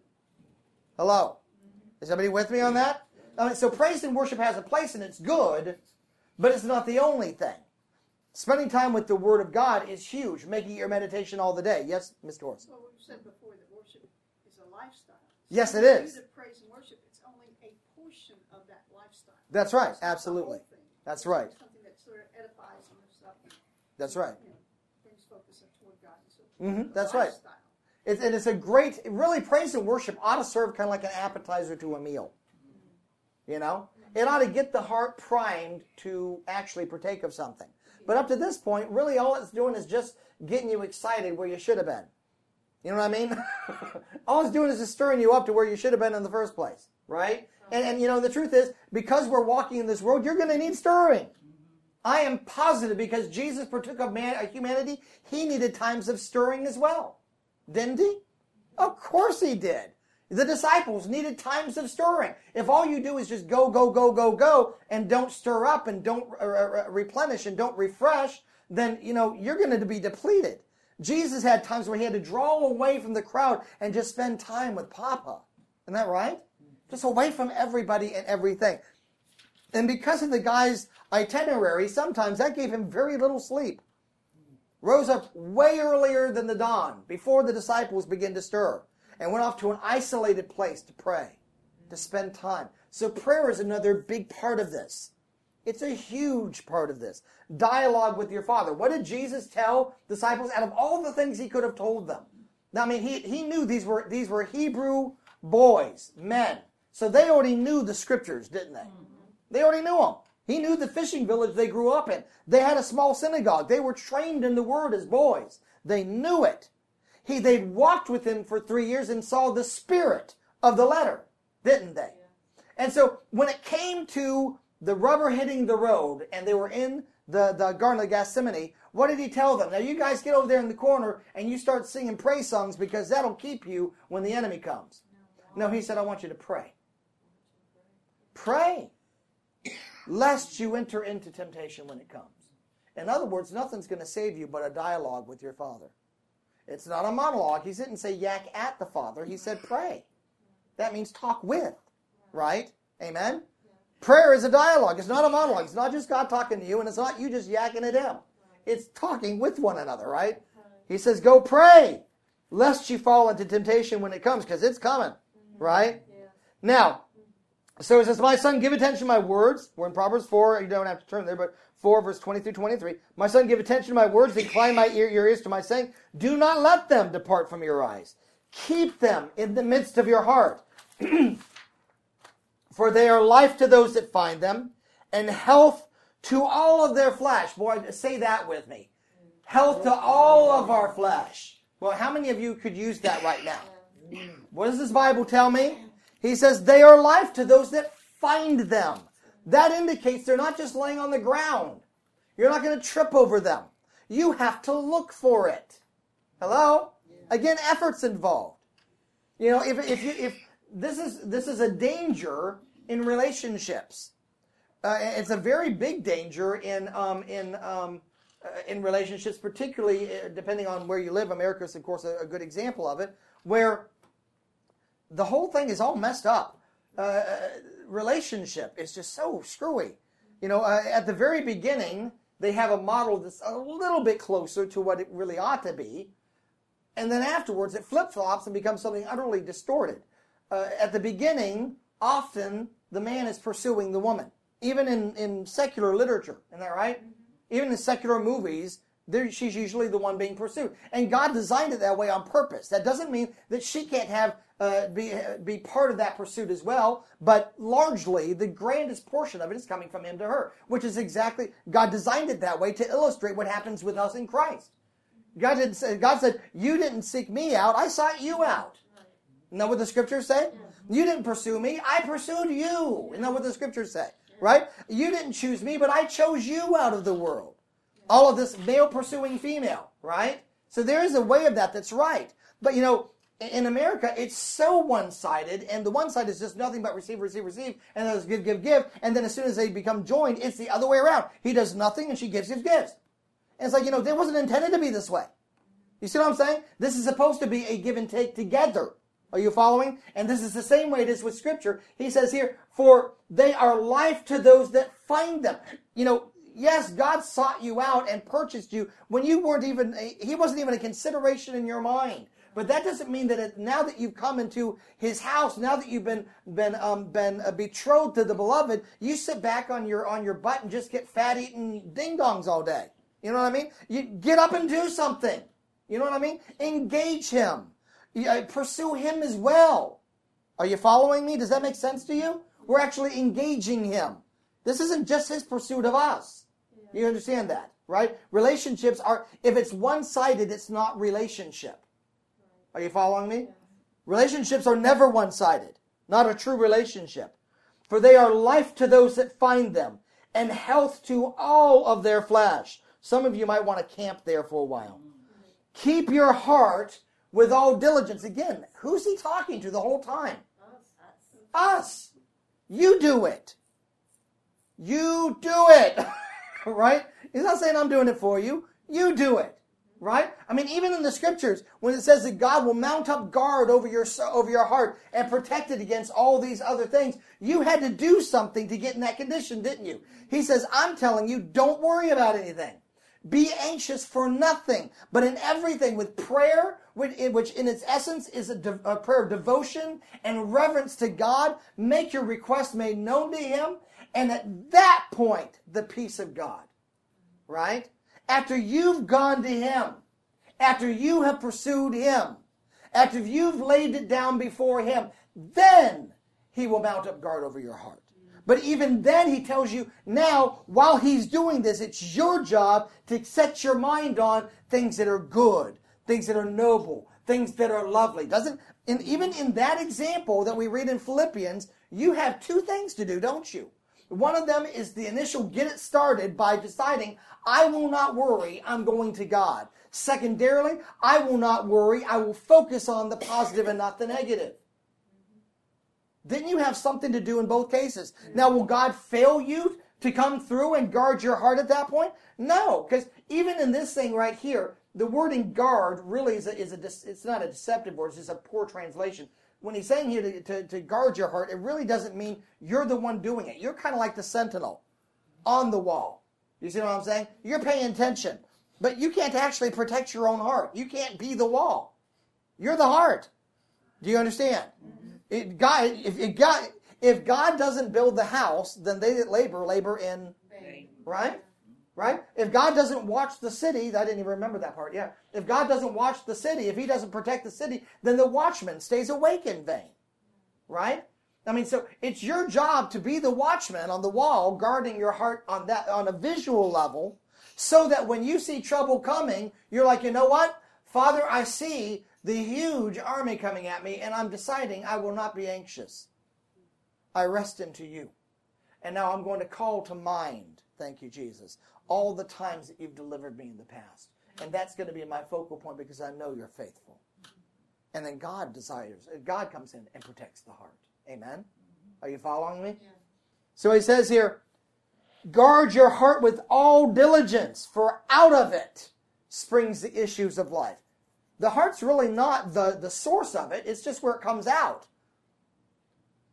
[SPEAKER 2] Hello? Is somebody with me on that? So praise and worship has a place and it's good, but it's not the only thing. Spending time with the Word of God is huge, making it your meditation all the day. Yes, Mr. Horace?
[SPEAKER 5] Well, we've said before that worship is a lifestyle.
[SPEAKER 2] Yes, it
[SPEAKER 5] when you
[SPEAKER 2] is.
[SPEAKER 5] do the praise and worship, it's only a portion of that lifestyle.
[SPEAKER 2] That's right,
[SPEAKER 5] It's not the whole
[SPEAKER 2] absolutely.
[SPEAKER 5] thing.
[SPEAKER 2] That's
[SPEAKER 5] It's
[SPEAKER 2] right.
[SPEAKER 5] something that sort of edifies and lifts up and,
[SPEAKER 2] That's right.
[SPEAKER 5] you know, brings focus up toward God. And so
[SPEAKER 2] That's
[SPEAKER 5] a
[SPEAKER 2] right.
[SPEAKER 5] lifestyle.
[SPEAKER 2] And it's a great, really, praise and worship ought to serve kind of like an appetizer to a meal. You know? It ought to get the heart primed to actually partake of something. But up to this point, really all it's doing is just getting you excited where you should have been. You know what I mean? All it's doing is just stirring you up to where you should have been in the first place. Right? And you know, the truth is, because we're walking in this world, you're going to need stirring. I am positive, because Jesus partook of humanity, he needed times of stirring as well. Didn't he? Of course he did. The disciples needed times of stirring. If all you do is just go, go, go, go, go, and don't stir up and don't replenish and don't refresh, then, you know, you're going to be depleted. Jesus had times where he had to draw away from the crowd and just spend time with Papa. Isn't that right? Just away from everybody and everything. And because of the guy's itinerary, sometimes that gave him very little sleep. Rose up way earlier than the dawn, before the disciples began to stir, and went off to an isolated place to pray, to spend time. So prayer is another big part of this. It's a huge part of this. Dialogue with your Father. What did Jesus tell disciples out of all the things he could have told them? Now, I mean, he knew these were Hebrew boys, men. So they already knew the scriptures, didn't they? They already knew them. He knew the fishing village they grew up in. They had a small synagogue. They were trained in the Word as boys. They knew it. They'd walked with him for 3 years and saw the spirit of the letter, didn't they? Yeah. And so when it came to the rubber hitting the road and they were in the Garden of Gethsemane, what did he tell them? Now you guys get over there in the corner and you start singing praise songs, because that'll keep you when the enemy comes. No, he said, I want you to pray. Pray, lest you enter into temptation when it comes. In other words, nothing's going to save you but a dialogue with your Father. It's not a monologue. He didn't say yak at the Father. He said pray. That means talk with, right? Amen? Prayer is a dialogue. It's not a monologue. It's not just God talking to you, and it's not you just yakking at him. It's talking with one another, right? He says, go pray, lest you fall into temptation when it comes, because it's coming, right? Now, so it says, my son, give attention to my words. We're in Proverbs 4. You don't have to turn there, but 4, verse 20 through 23. My son, give attention to my words. Incline your ears to my saying. Do not let them depart from your eyes. Keep them in the midst of your heart. For they are life to those that find them, and health to all of their flesh. Boy, say that with me. Health to all of our flesh. Well, how many of you could use that right now? What does this Bible tell me? He says, they are life to those that find them. That indicates they're not just laying on the ground. You're not going to trip over them. You have to look for it. Hello? Again, effort's involved. You know, if this is a danger in relationships. It's a very big danger in relationships, particularly depending on where you live. America is, of course, a good example of it, where the whole thing is all messed up. Relationship is just so screwy. At the very beginning, they have a model that's a little bit closer to what it really ought to be. And then afterwards, it flip-flops and becomes something utterly distorted. At the beginning, often the man is pursuing the woman. Even in secular literature, isn't that right? Mm-hmm. Even in secular movies, she's usually the one being pursued. And God designed it that way on purpose. That doesn't mean that she can't be part of that pursuit as well, but largely the grandest portion of it is coming from him to her, which is exactly, God designed it that way to illustrate what happens with us in Christ. God said, you didn't seek me out, I sought you out. Isn't that what the scriptures say? You didn't pursue me, I pursued you. Isn't that what the scriptures say? Right? You didn't choose me, but I chose you out of the world. All of this male pursuing female, right? So there is a way of that that's right. But in America, it's so one-sided, and the one side is just nothing but receive, receive, receive, and then it's give, give, give, and then as soon as they become joined, it's the other way around. He does nothing, and she gives, gives, gives. And it's like, it wasn't intended to be this way. You see what I'm saying? This is supposed to be a give and take together. Are you following? And this is the same way it is with Scripture. He says here, for they are life to those that find them. Yes, God sought you out and purchased you when you weren't even, he wasn't even a consideration in your mind. But that doesn't mean that now that you've come into his house, now that you've been betrothed to the beloved, you sit back on your butt and just get fat eating ding-dongs all day. You know what I mean? You get up and do something. You know what I mean? Engage him. Pursue him as well. Are you following me? Does that make sense to you? We're actually engaging him. This isn't just his pursuit of us. You understand that, right? Relationships are, if it's one-sided, it's not relationship. Are you following me? Relationships are never one-sided. Not a true relationship. For they are life to those that find them, and health to all of their flesh. Some of you might want to camp there for a while. Keep your heart with all diligence. Again, who's he talking to the whole time? Us. You do it. You do it. Right? He's not saying I'm doing it for you. You do it. Right? I mean, even in the scriptures, when it says that God will mount up guard over your heart and protect it against all these other things, you had to do something to get in that condition, didn't you? He says, I'm telling you, don't worry about anything. Be anxious for nothing, but in everything with prayer, which in its essence is a prayer of devotion and reverence to God. Make your request made known to him. And at that point, the peace of God, right? After you've gone to him, after you have pursued him, after you've laid it down before him, then he will mount up guard over your heart. But even then, he tells you, now, while he's doing this, it's your job to set your mind on things that are good, things that are noble, things that are lovely. And even in that example that we read in Philippians, you have two things to do, don't you? One of them is the initial get it started by deciding, I will not worry, I'm going to God. Secondarily, I will not worry, I will focus on the positive and not the negative. Didn't you have something to do in both cases? Now, will God fail you to come through and guard your heart at that point? No, because even in this thing right here, the wording guard really it's not a deceptive word, it's just a poor translation. When he's saying here to guard your heart, it really doesn't mean you're the one doing it. You're kind of like the sentinel on the wall. You see what I'm saying? You're paying attention, but you can't actually protect your own heart. You can't be the wall. You're the heart. Do you understand? If God doesn't build the house, then they that labor in vain. Right? Right? If God doesn't watch the city, I didn't even remember that part. Yeah. If God doesn't watch the city, if he doesn't protect the city, then the watchman stays awake in vain. Right? I mean, so it's your job to be the watchman on the wall, guarding your heart on a visual level, so that when you see trouble coming, you're like, you know what? Father, I see the huge army coming at me, and I'm deciding I will not be anxious. I rest into you. And now I'm going to call to mind, thank you, Jesus, all the times that you've delivered me in the past. And that's going to be my focal point because I know you're faithful. And then God comes in and protects the heart. Amen? Are you following me? Yeah. So he says here, guard your heart with all diligence, for out of it springs the issues of life. The heart's really not the source of it. It's just where it comes out.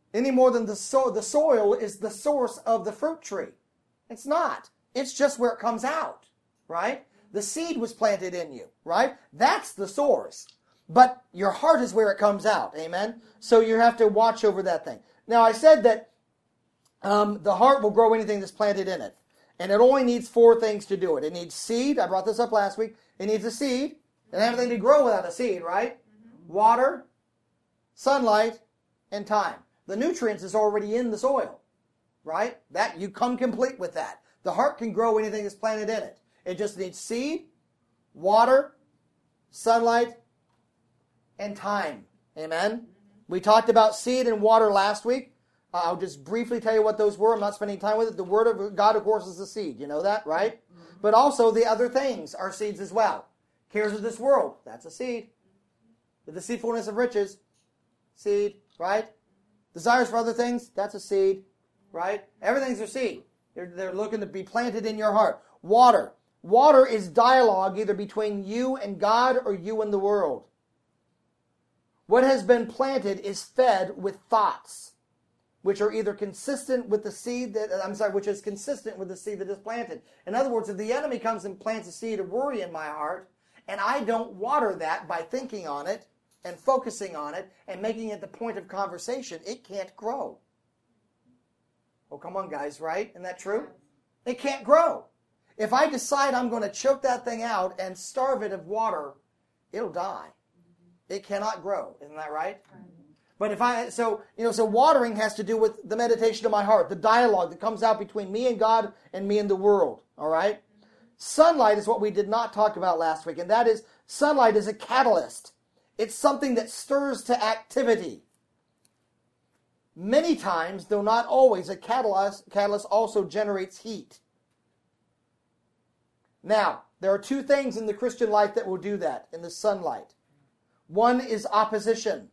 [SPEAKER 2] any more than the soil is the source of the fruit tree. It's not. It's just where it comes out, right? The seed was planted in you, right? That's the source. But your heart is where it comes out, amen? So you have to watch over that thing. Now, I said that the heart will grow anything that's planted in it. And it only needs 4 things to do it. It needs seed. I brought this up last week. It needs a seed. And everything to grow without a seed, right? Water, sunlight, and time. The nutrients is already in the soil, right? That you come complete with that. The heart can grow anything that's planted in it. It just needs seed, water, sunlight, and time. Amen? We talked about seed and water last week. I'll just briefly tell you what those were. I'm not spending time with it. The Word of God, of course, is the seed. You know that, right? But also the other things are seeds as well. Cares of this world, that's a seed. The deceitfulness of riches, seed, right? Desires for other things, that's a seed, right? Everything's a seed. They're looking to be planted in your heart. Water. Water is dialogue either between you and God or you and the world. What has been planted is fed with thoughts, which are either consistent with the seed which is consistent with the seed that is planted. In other words, if the enemy comes and plants a seed of worry in my heart, and I don't water that by thinking on it and focusing on it and making it the point of conversation, it can't grow. Oh, come on, guys, right? Isn't that true? It can't grow. If I decide I'm going to choke that thing out and starve it of water, it'll die. It cannot grow. Isn't that right? But so watering has to do with the meditation of my heart, the dialogue that comes out between me and God and me and the world. All right? Sunlight is what we did not talk about last week, and that is sunlight is a catalyst. It's something that stirs to activity. Many times, though not always, a catalyst also generates heat. Now, there are 2 things in the Christian life that will do that in the sunlight. One is opposition.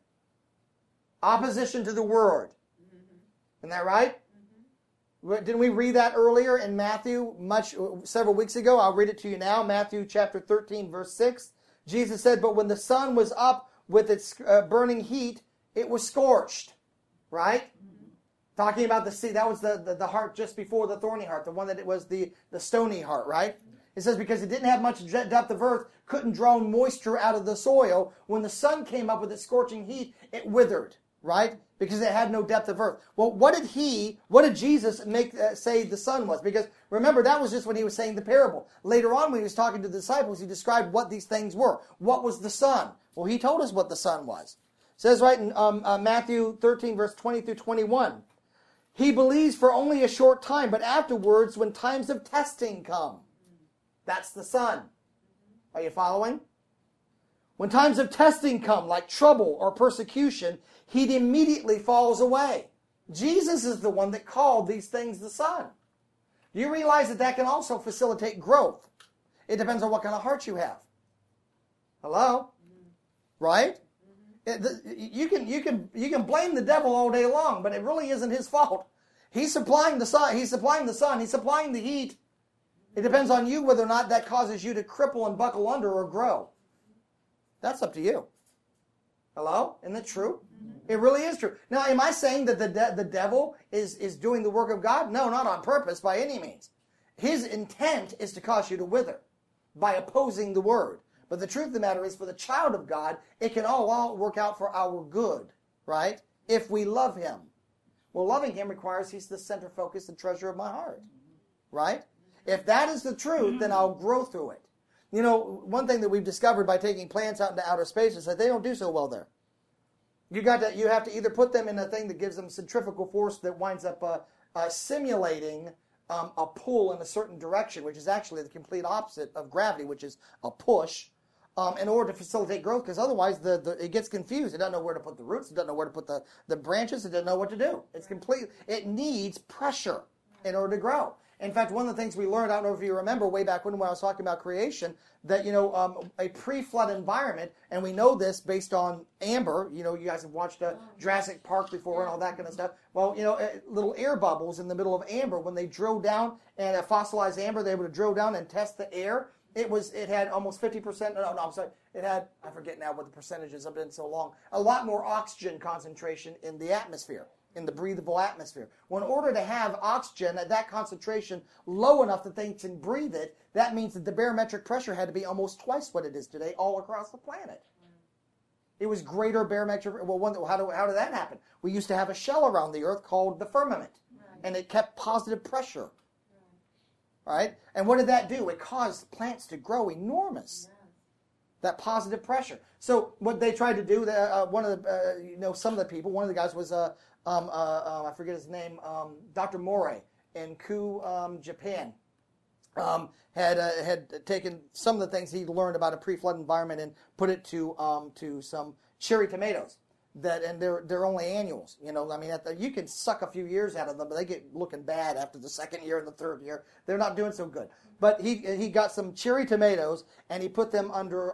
[SPEAKER 2] Opposition to the word. Isn't that right? Didn't we read that earlier in Matthew several weeks ago? I'll read it to you now. Matthew chapter 13, verse 6. Jesus said, "But when the sun was up with its burning heat, it was scorched." Right? Talking about the seed. That was the heart just before the thorny heart. The one that it was the stony heart, right? It says because it didn't have much depth of earth, couldn't draw moisture out of the soil. When the sun came up with its scorching heat, it withered, right? Because it had no depth of earth. Well, what did Jesus say the sun was? Because remember, that was just when he was saying the parable. Later on, when he was talking to the disciples, he described what these things were. What was the sun? Well, he told us what the sun was. It says right in Matthew 13, verse 20 through 21. He believes for only a short time, but afterwards, when times of testing come, that's the sun. Are you following? When times of testing come, like trouble or persecution, he immediately falls away. Jesus is the one that called these things the sun. Do you realize that can also facilitate growth? It depends on what kind of heart you have. Hello? Right? You can blame the devil all day long, but it really isn't his fault. He's supplying the sun. He's supplying the heat. It depends on you whether or not that causes you to cripple and buckle under or grow. That's up to you. Hello? Isn't that true? It really is true. Now, am I saying that the devil is doing the work of God? No, not on purpose by any means. His intent is to cause you to wither by opposing the word. But the truth of the matter is, for the child of God, it can all work out for our good, right? If we love him. Well, loving him requires he's the center, focus, and treasure of my heart, right? If that is the truth, then I'll grow through it. You know, one thing that we've discovered by taking plants out into outer space is that they don't do so well there. You have to either put them in a thing that gives them centrifugal force that winds up simulating a pull in a certain direction, which is actually the complete opposite of gravity, which is a push, in order to facilitate growth, because otherwise it gets confused. It doesn't know where to put the roots. It doesn't know where to put the branches. It doesn't know what to do. It needs pressure in order to grow. In fact, one of the things we learned, I don't know if you remember way back when I was talking about creation, that, a pre-flood environment, and we know this based on amber. You guys have watched Jurassic Park before and all that kind of stuff. Well, little air bubbles in the middle of amber, when they drill down and fossilized amber, they were able to drill down and test the air. It had almost 50%, no, I'm sorry, it had, I forget now what the percentage is, I've been so long, a lot more oxygen concentration in the atmosphere. in the breathable atmosphere. Well, in order to have oxygen at that concentration low enough that they can breathe it, that means that the barometric pressure had to be almost twice what it is today all across the planet. It was greater barometric. Well, how did that happen? We used to have a shell around the earth called the firmament, and it kept positive pressure. Right? And what did that do? It caused plants to grow enormous. That positive pressure. So what they tried to do, one of the, some of the people, one of the guys was, I forget his name, Dr. Morey in Ku, Japan, had taken some of the things he learned about a pre-flood environment and put it to some cherry tomatoes. And they're only annuals, I mean, you can suck a few years out of them, but they get looking bad after the second year and the third year. They're not doing so good. But he got some cherry tomatoes and he put them under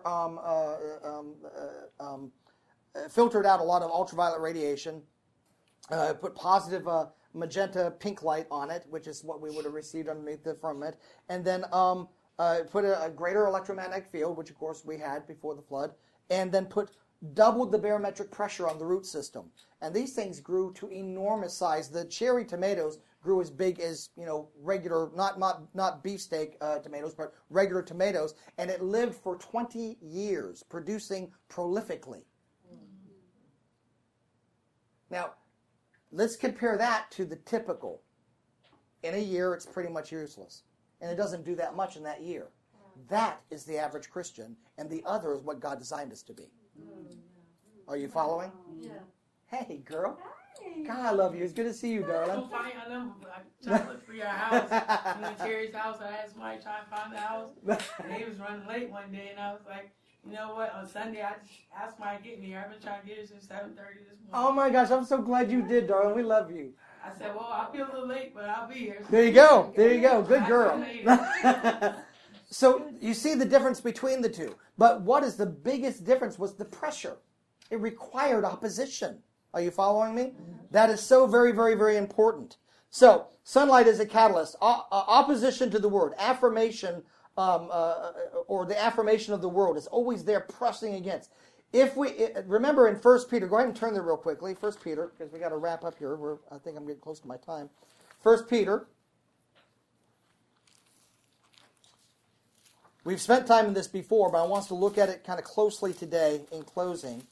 [SPEAKER 2] filtered out a lot of ultraviolet radiation, put positive magenta pink light on it, which is what we would have received underneath the firmament, and then put a greater electromagnetic field, which of course we had before the flood, and then doubled the barometric pressure on the root system. And these things grew to enormous size. The cherry tomatoes grew as big as, regular, not beefsteak tomatoes, but regular tomatoes. And it lived for 20 years, producing prolifically. Now, let's compare that to the typical. In a year, it's pretty much useless. And it doesn't do that much in that year. That is the average Christian, and the other is what God designed us to be. Are you following?
[SPEAKER 6] Yeah.
[SPEAKER 2] Hey, girl.
[SPEAKER 6] Hey.
[SPEAKER 2] God, I love you. It's good to see you, darling.
[SPEAKER 6] So funny, I know. I tried to look for your house. I went to Terry's house. I had somebody try to find the house. And he was running late one day, and I was like, you know what? On Sunday, I just asked somebody to get me here. I've been trying to get here since 7:30 this morning.
[SPEAKER 2] Oh, my gosh. I'm so glad you did, darling. We love you.
[SPEAKER 6] I said, well, I'll be a little late, but I'll be here.
[SPEAKER 2] There you go. There you go. Good girl. So you see the difference between the two. But what is the biggest difference was the pressure. It required opposition. Are you following me? That is so very, very, very important. So sunlight is a catalyst. Opposition to the word, affirmation, or the affirmation of the world is always there pressing against. If we remember in 1 Peter, go ahead and turn there real quickly. 1 Peter, because we got to wrap up here. I think I'm getting close to my time. 1 Peter. We've spent time in this before, but I want us to look at it kind of closely today in closing.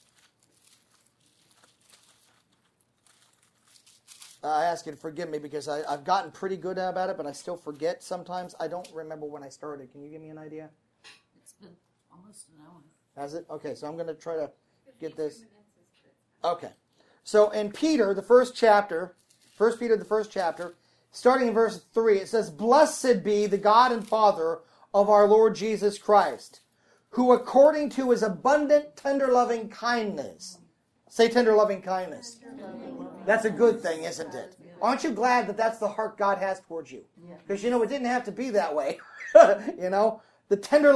[SPEAKER 2] I ask you to forgive me because I've gotten pretty good about it, but I still forget sometimes. I don't remember when I started. Can you give me an idea?
[SPEAKER 7] It's been almost an hour.
[SPEAKER 2] Has it? Okay, so I'm going to try to get this. Okay. So in Peter, the first chapter, 1 Peter, the first chapter, starting in verse 3, it says, "Blessed be the God and Father of our Lord Jesus Christ, who according to his abundant tender loving kindness," say tender loving kindness. That's a good thing, isn't it? Aren't you glad that that's the heart God has towards you? Because, it didn't have to be that way. The tender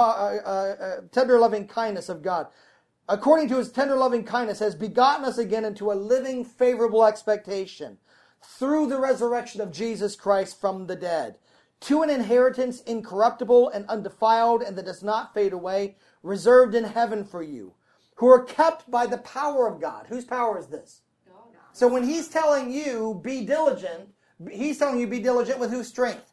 [SPEAKER 2] loving kindness of God, according to his tender loving kindness, has begotten us again into a living, favorable expectation through the resurrection of Jesus Christ from the dead, to an inheritance incorruptible and undefiled and that does not fade away, reserved in heaven for you, who are kept by the power of God. Whose power is this? So when he's telling you, be diligent, he's telling you be diligent with whose strength?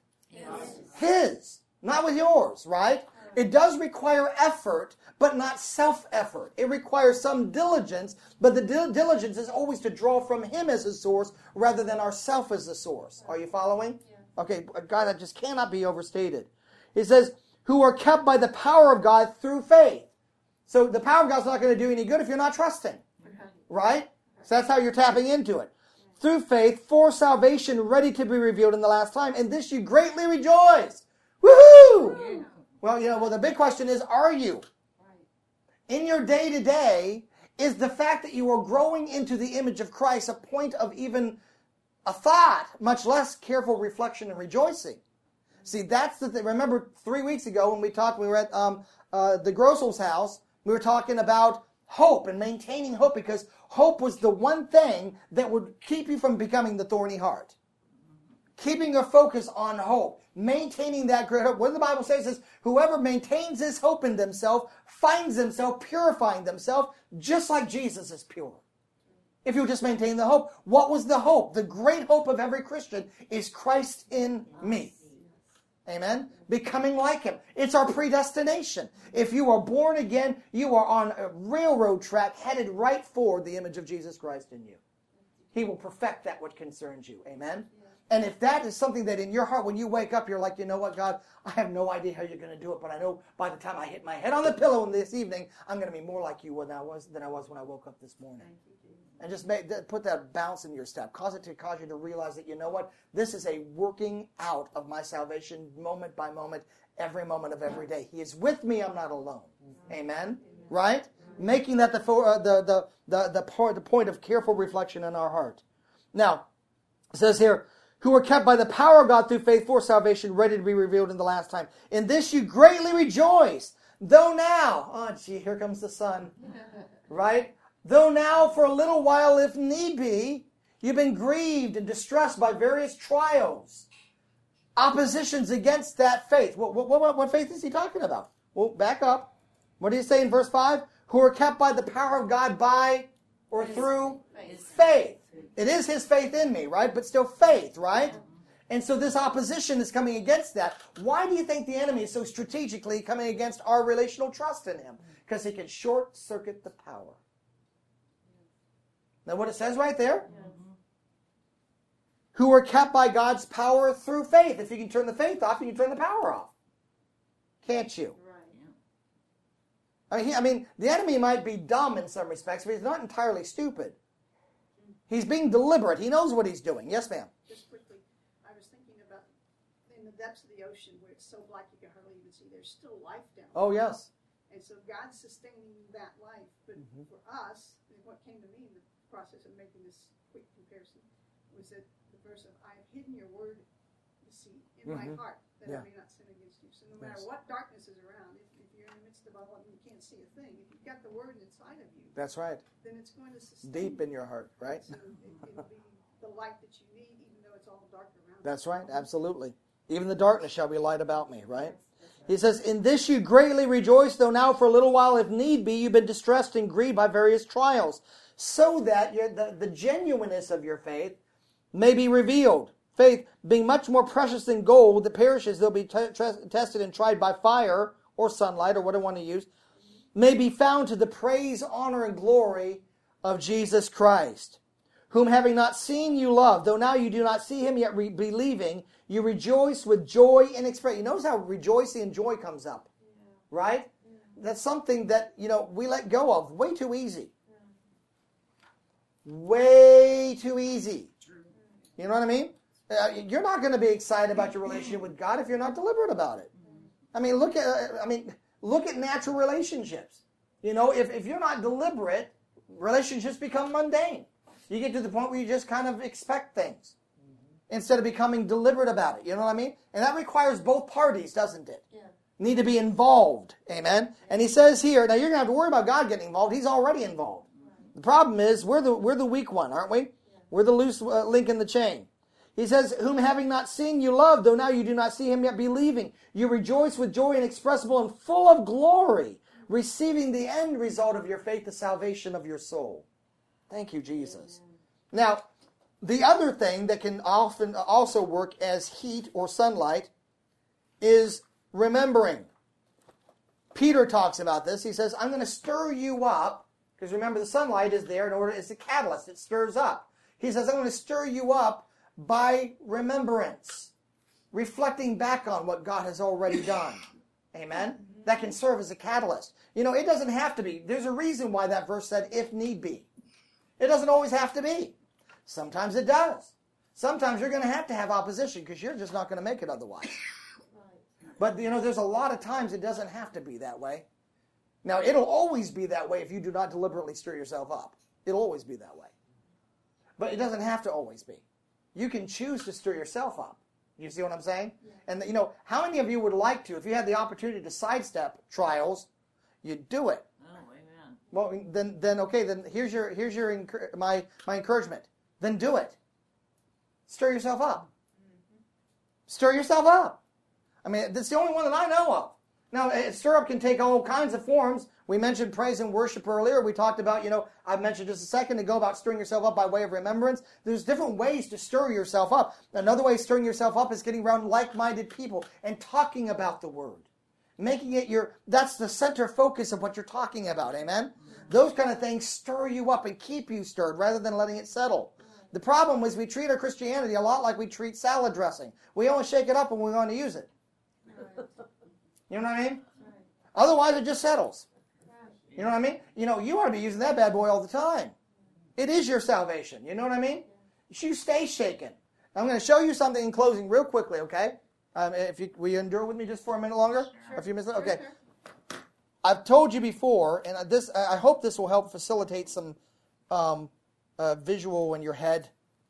[SPEAKER 2] His. Not with yours, right? It does require effort, but not self-effort. It requires some diligence, but the diligence is always to draw from him as a source rather than ourself as the source. Are you following? Okay, God, that just cannot be overstated. It says, who are kept by the power of God through faith. So the power of God's not going to do any good if you're not trusting. Right? So that's how you're tapping into it. Through faith, for salvation ready to be revealed in the last time. And this you greatly rejoice. Woohoo! Well, the big question is, are you? In your day-to-day, is the fact that you are growing into the image of Christ a point of even a thought, much less careful reflection and rejoicing? See, that's the thing. Remember 3 weeks ago when we were at the Grossel's house, we were talking about hope and maintaining hope, because hope was the one thing that would keep you from becoming the thorny heart. Keeping your focus on hope, maintaining that great hope. What the Bible says is, whoever maintains his hope in themselves finds themselves purifying themselves just like Jesus is pure. If you'll just maintain the hope. What was the hope? The great hope of every Christian is Christ in me. Amen? Becoming like Him. It's our predestination. If you are born again, you are on a railroad track headed right for the image of Jesus Christ in you. He will perfect that which concerns you. Amen? And if that is something that in your heart, when you wake up, you're like, you know what, God, I have no idea how you're going to do it, but I know by the time I hit my head on the pillow this evening, I'm going to be more like you than I was when I woke up this morning. And just put that bounce in your step. Cause you to realize that, you know what, this is a working out of my salvation moment by moment, every moment of every day. He is with me, I'm not alone. Amen? Right? Making that the point of careful reflection in our heart. Now, it says here, who are kept by the power of God through faith for salvation, ready to be revealed in the last time. In this you greatly rejoice, though now, here comes the sun, right? Though now for a little while, if need be, you've been grieved and distressed by various trials, oppositions against that faith. What faith is he talking about? Well, back up. What do you say in verse 5? Who are kept by the power of God by or through faith. It is his faith in me, right? But still faith, right? And so this opposition is coming against that. Why do you think the enemy is so strategically coming against our relational trust in him? Because he can short-circuit the power. Now what it says right there? Who are kept by God's power through faith. If you can turn the faith off, you can turn the power off. Can't you? I mean, the enemy might be dumb in some respects, but he's not entirely stupid. He's being deliberate. He knows what he's doing. Yes, ma'am.
[SPEAKER 5] Just quickly, I was thinking about in the depths of the ocean where it's so black you can hardly even see, there's still life down there.
[SPEAKER 2] Oh, yes.
[SPEAKER 5] And so God's sustaining that life. But for us, what came to me in the process of making this quick comparison was that the verse of, I have hidden your word, you see, in my heart, that I may not sin against you. So no matter what darkness is around, if you're in the midst of all of it, you can't see a thing. If you've got the word inside of you,
[SPEAKER 2] that's right.
[SPEAKER 5] Then it's going to sustain
[SPEAKER 2] deep in your heart, right?
[SPEAKER 5] So it'll be the light that you need, even though it's all dark around.
[SPEAKER 2] That's right, absolutely. Even the darkness shall be light about me, right? He says, in this you greatly rejoice, though now for a little while, if need be, you've been distressed and grieved by various trials, so that the genuineness of your faith may be revealed. Faith, being much more precious than gold that perishes, they'll be tested and tried by fire or sunlight, or what I want to use, may be found to the praise, honor, and glory of Jesus Christ, whom having not seen you love, though now you do not see him, yet believing, you rejoice with joy inexpressible. You notice how rejoicing and joy comes up, right? That's something that, we let go of way too easy. Way too easy. You know what I mean? You're not going to be excited about your relationship with God if you're not deliberate about it. Look at natural relationships. If you're not deliberate, relationships become mundane. You get to the point where you just kind of expect things instead of becoming deliberate about it. You know what I mean? And that requires both parties, doesn't it? Yeah. Need to be involved. Amen? And he says here, now you're going to have to worry about God getting involved. He's already involved. Right. The problem is we're the weak one, aren't we? Yeah. We're the loose link in the chain. He says, whom having not seen you love, though now you do not see him yet believing. You rejoice with joy inexpressible and full of glory, receiving the end result of your faith, the salvation of your soul. Thank you, Jesus. Now, the other thing that can often also work as heat or sunlight is remembering. Peter talks about this. He says, I'm going to stir you up, because remember the sunlight is there in order, it's a catalyst. It stirs up. He says, I'm going to stir you up by remembrance, reflecting back on what God has already done. Amen? That can serve as a catalyst. It doesn't have to be. There's a reason why that verse said, if need be. It doesn't always have to be. Sometimes it does. Sometimes you're going to have opposition because you're just not going to make it otherwise. But, there's a lot of times it doesn't have to be that way. Now, it'll always be that way if you do not deliberately stir yourself up. It'll always be that way. But it doesn't have to always be. You can choose to stir yourself up. You see what I'm saying? Yeah. And, how many of you would like to, if you had the opportunity to sidestep trials, you'd do it?
[SPEAKER 7] Oh, amen.
[SPEAKER 2] Well, then okay, then here's my encouragement. Then do it. Stir yourself up. Stir yourself up. That's the only one that I know of. Now, stir up can take all kinds of forms. We mentioned praise and worship earlier. We talked about, I mentioned just a second ago about stirring yourself up by way of remembrance. There's different ways to stir yourself up. Another way of stirring yourself up is getting around like-minded people and talking about the Word. Making it that's the center focus of what you're talking about, amen? Those kind of things stir you up and keep you stirred rather than letting it settle. The problem is we treat our Christianity a lot like we treat salad dressing. We only shake it up when we want to use it. You know what I mean? Otherwise, it just settles. You know what I mean? You ought to be using that bad boy all the time. It is your salvation. You know what I mean? You stay shaken. I'm going to show you something in closing real quickly, okay? Will you endure with me just for a minute longer? Sure. A few minutes? Okay. Sure. I've told you before, and I hope this will help facilitate some visual in your head.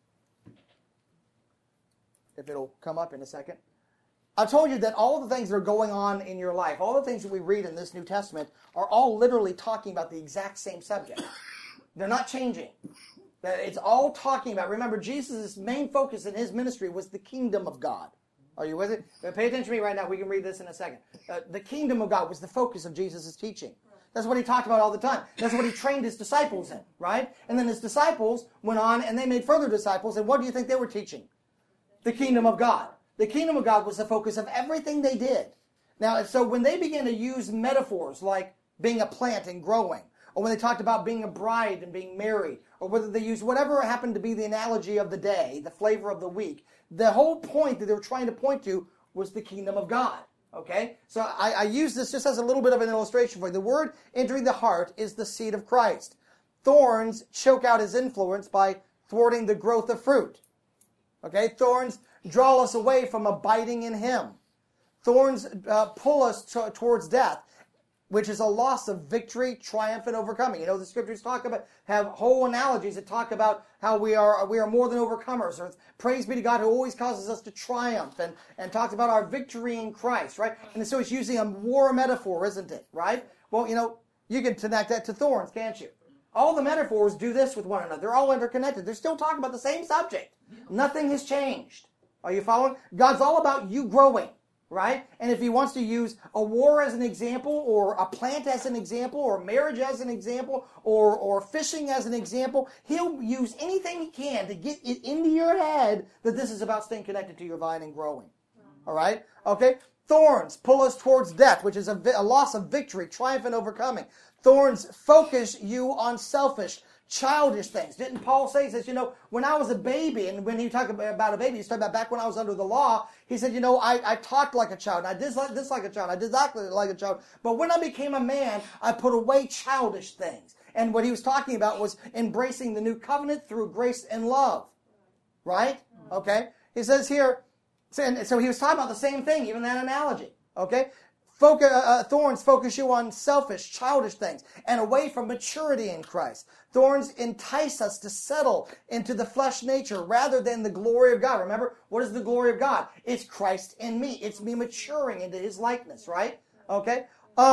[SPEAKER 2] If it'll come up in a second. I've told you that all the things that are going on in your life, all the things that we read in this New Testament, are all literally talking about the exact same subject. They're not changing. It's all talking about, remember, Jesus' main focus in his ministry was the kingdom of God. Are you with it? Pay attention to me right now. We can read this in a second. The kingdom of God was the focus of Jesus' teaching. That's what he talked about all the time. That's what he trained his disciples in, right? And then his disciples went on and they made further disciples. And what do you think they were teaching? The kingdom of God. The kingdom of God was the focus of everything they did. Now, so when they began to use metaphors like being a plant and growing, or when they talked about being a bride and being married, or whether they used whatever happened to be the analogy of the day, the flavor of the week, the whole point that they were trying to point to was the kingdom of God. Okay? So I use this just as a little bit of an illustration for you. The word entering the heart is the seed of Christ. Thorns choke out his influence by thwarting the growth of fruit. Okay? Thorns draw us away from abiding in him. Thorns pull us towards death, which is a loss of victory, triumph, and overcoming. The scriptures have whole analogies that talk about how we are more than overcomers. Or praise be to God who always causes us to triumph, and talks about our victory in Christ, right? And so it's using a war metaphor, isn't it, right? Well, you can connect that to thorns, can't you? All the metaphors do this with one another. They're all interconnected. They're still talking about the same subject. Nothing has changed. Are you following? God's all about you growing, right? And if he wants to use a war as an example, or a plant as an example, or marriage as an example, or fishing as an example, he'll use anything he can to get it into your head that this is about staying connected to your vine and growing. All right? Okay? Thorns pull us towards death, which is a loss of victory, triumph, and overcoming. Thorns focus you on selfish, childish things. Didn't Paul say, he says, when I was a baby, and when he talked about a baby, he's talking about back when I was under the law, he said, I talked like a child, and I did this like a child, I did that like a child, but when I became a man, I put away childish things. And what he was talking about was embracing the new covenant through grace and love. Right? Okay? He says here, so he was talking about the same thing, even that analogy. Okay? Thorns focus you on selfish, childish things and away from maturity in Christ. Thorns entice us to settle into the flesh nature rather than the glory of God. Remember, what is the glory of God? It's Christ in me. It's me maturing into his likeness, right? Okay?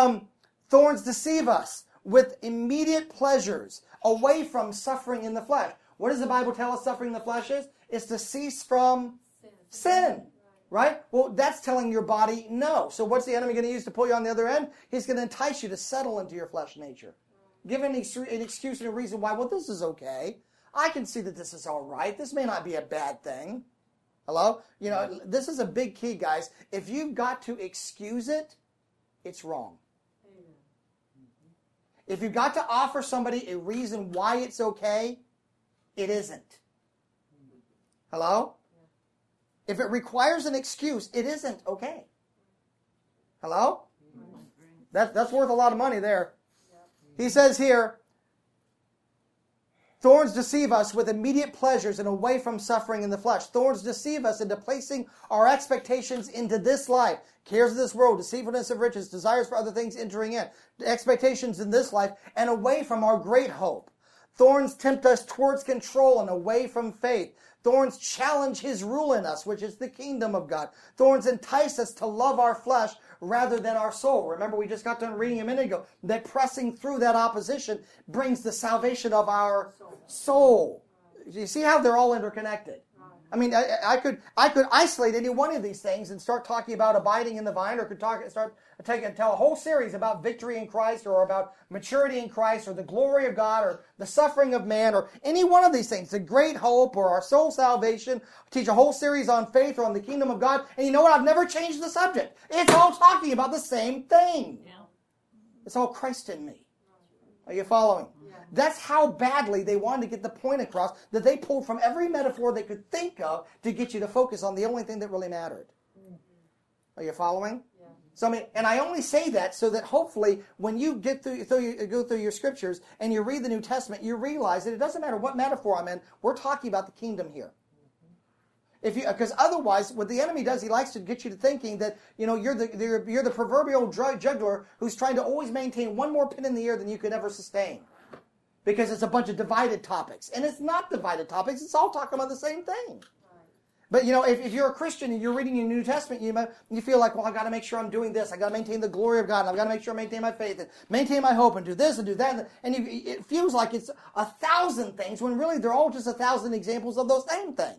[SPEAKER 2] Thorns deceive us with immediate pleasures away from suffering in the flesh. What does the Bible tell us suffering in the flesh is? It's to cease from sin. Right? Well, that's telling your body no. So what's the enemy going to use to pull you on the other end? He's going to entice you to settle into your flesh nature. Give an excuse and a reason why, well, this is okay. I can see that this is all right. This may not be a bad thing. Hello? This is a big key, guys. If you've got to excuse it, it's wrong. If you've got to offer somebody a reason why it's okay, it isn't. Hello? If it requires an excuse, it isn't okay. Hello? That's worth a lot of money there. He says here, thorns deceive us with immediate pleasures and away from suffering in the flesh. Thorns deceive us into placing our expectations into this life. Cares of this world, deceitfulness of riches, desires for other things entering in. Expectations in this life and away from our great hope. Thorns tempt us towards control and away from faith. Thorns challenge his rule in us, which is the kingdom of God. Thorns entice us to love our flesh rather than our soul. Remember, we just got done reading a minute ago that pressing through that opposition brings the salvation of our soul. You see how they're all interconnected? I mean, I could isolate any one of these things and start talking about abiding in the vine, or could tell a whole series about victory in Christ, or about maturity in Christ, or the glory of God, or the suffering of man, or any one of these things, the great hope, or our soul salvation. Teach a whole series on faith or on the kingdom of God, and you know what? I've never changed the subject. It's all talking about the same thing.
[SPEAKER 7] Yeah.
[SPEAKER 2] It's all Christ in me. Are you following? That's how badly they wanted to get the point across, that they pulled from every metaphor they could think of to get you to focus on the only thing that really mattered. Are you following? Yeah. So I mean, and I only say that so that hopefully when you go through your scriptures and you read the New Testament, you realize that it doesn't matter what metaphor I'm in, we're talking about the kingdom here. Because otherwise, what the enemy does, he likes to get you to thinking that you're the proverbial juggler who's trying to always maintain one more pin in the air than you could ever sustain, because it's a bunch of divided topics, and it's not divided topics. It's all talking about the same thing. But if you're a Christian and you're reading your New Testament, you feel like, well, I got to make sure I'm doing this. I got to maintain the glory of God. And I've got to make sure I maintain my faith and maintain my hope and do this and do that. And it feels like it's 1,000 things when really they're all just 1,000 examples of the same thing.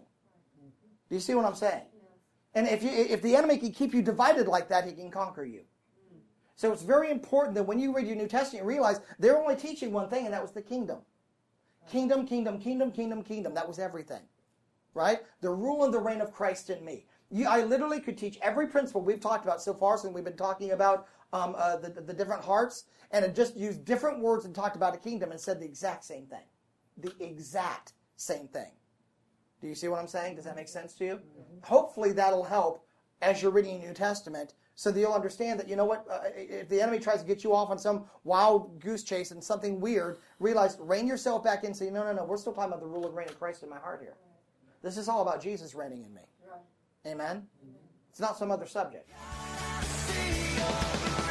[SPEAKER 2] Do you see what I'm saying? And if the enemy can keep you divided like that, he can conquer you. So it's very important that when you read your New Testament, you realize they're only teaching one thing, and that was the kingdom. Kingdom, kingdom, kingdom, kingdom, kingdom. That was everything. Right? The rule and the reign of Christ in me. I literally could teach every principle we've talked about so far, since we've been talking about the different hearts, and it just used different words and talked about a kingdom and said the exact same thing. The exact same thing. Do you see what I'm saying? Does that make sense to you? Mm-hmm. Hopefully that'll help as you're reading the New Testament, so that you'll understand that, if the enemy tries to get you off on some wild goose chase and something weird, realize, rein yourself back in and say, no, we're still talking about the rule and reign of Christ in my heart here. This is all about Jesus reigning in me. Amen? It's not some other subject.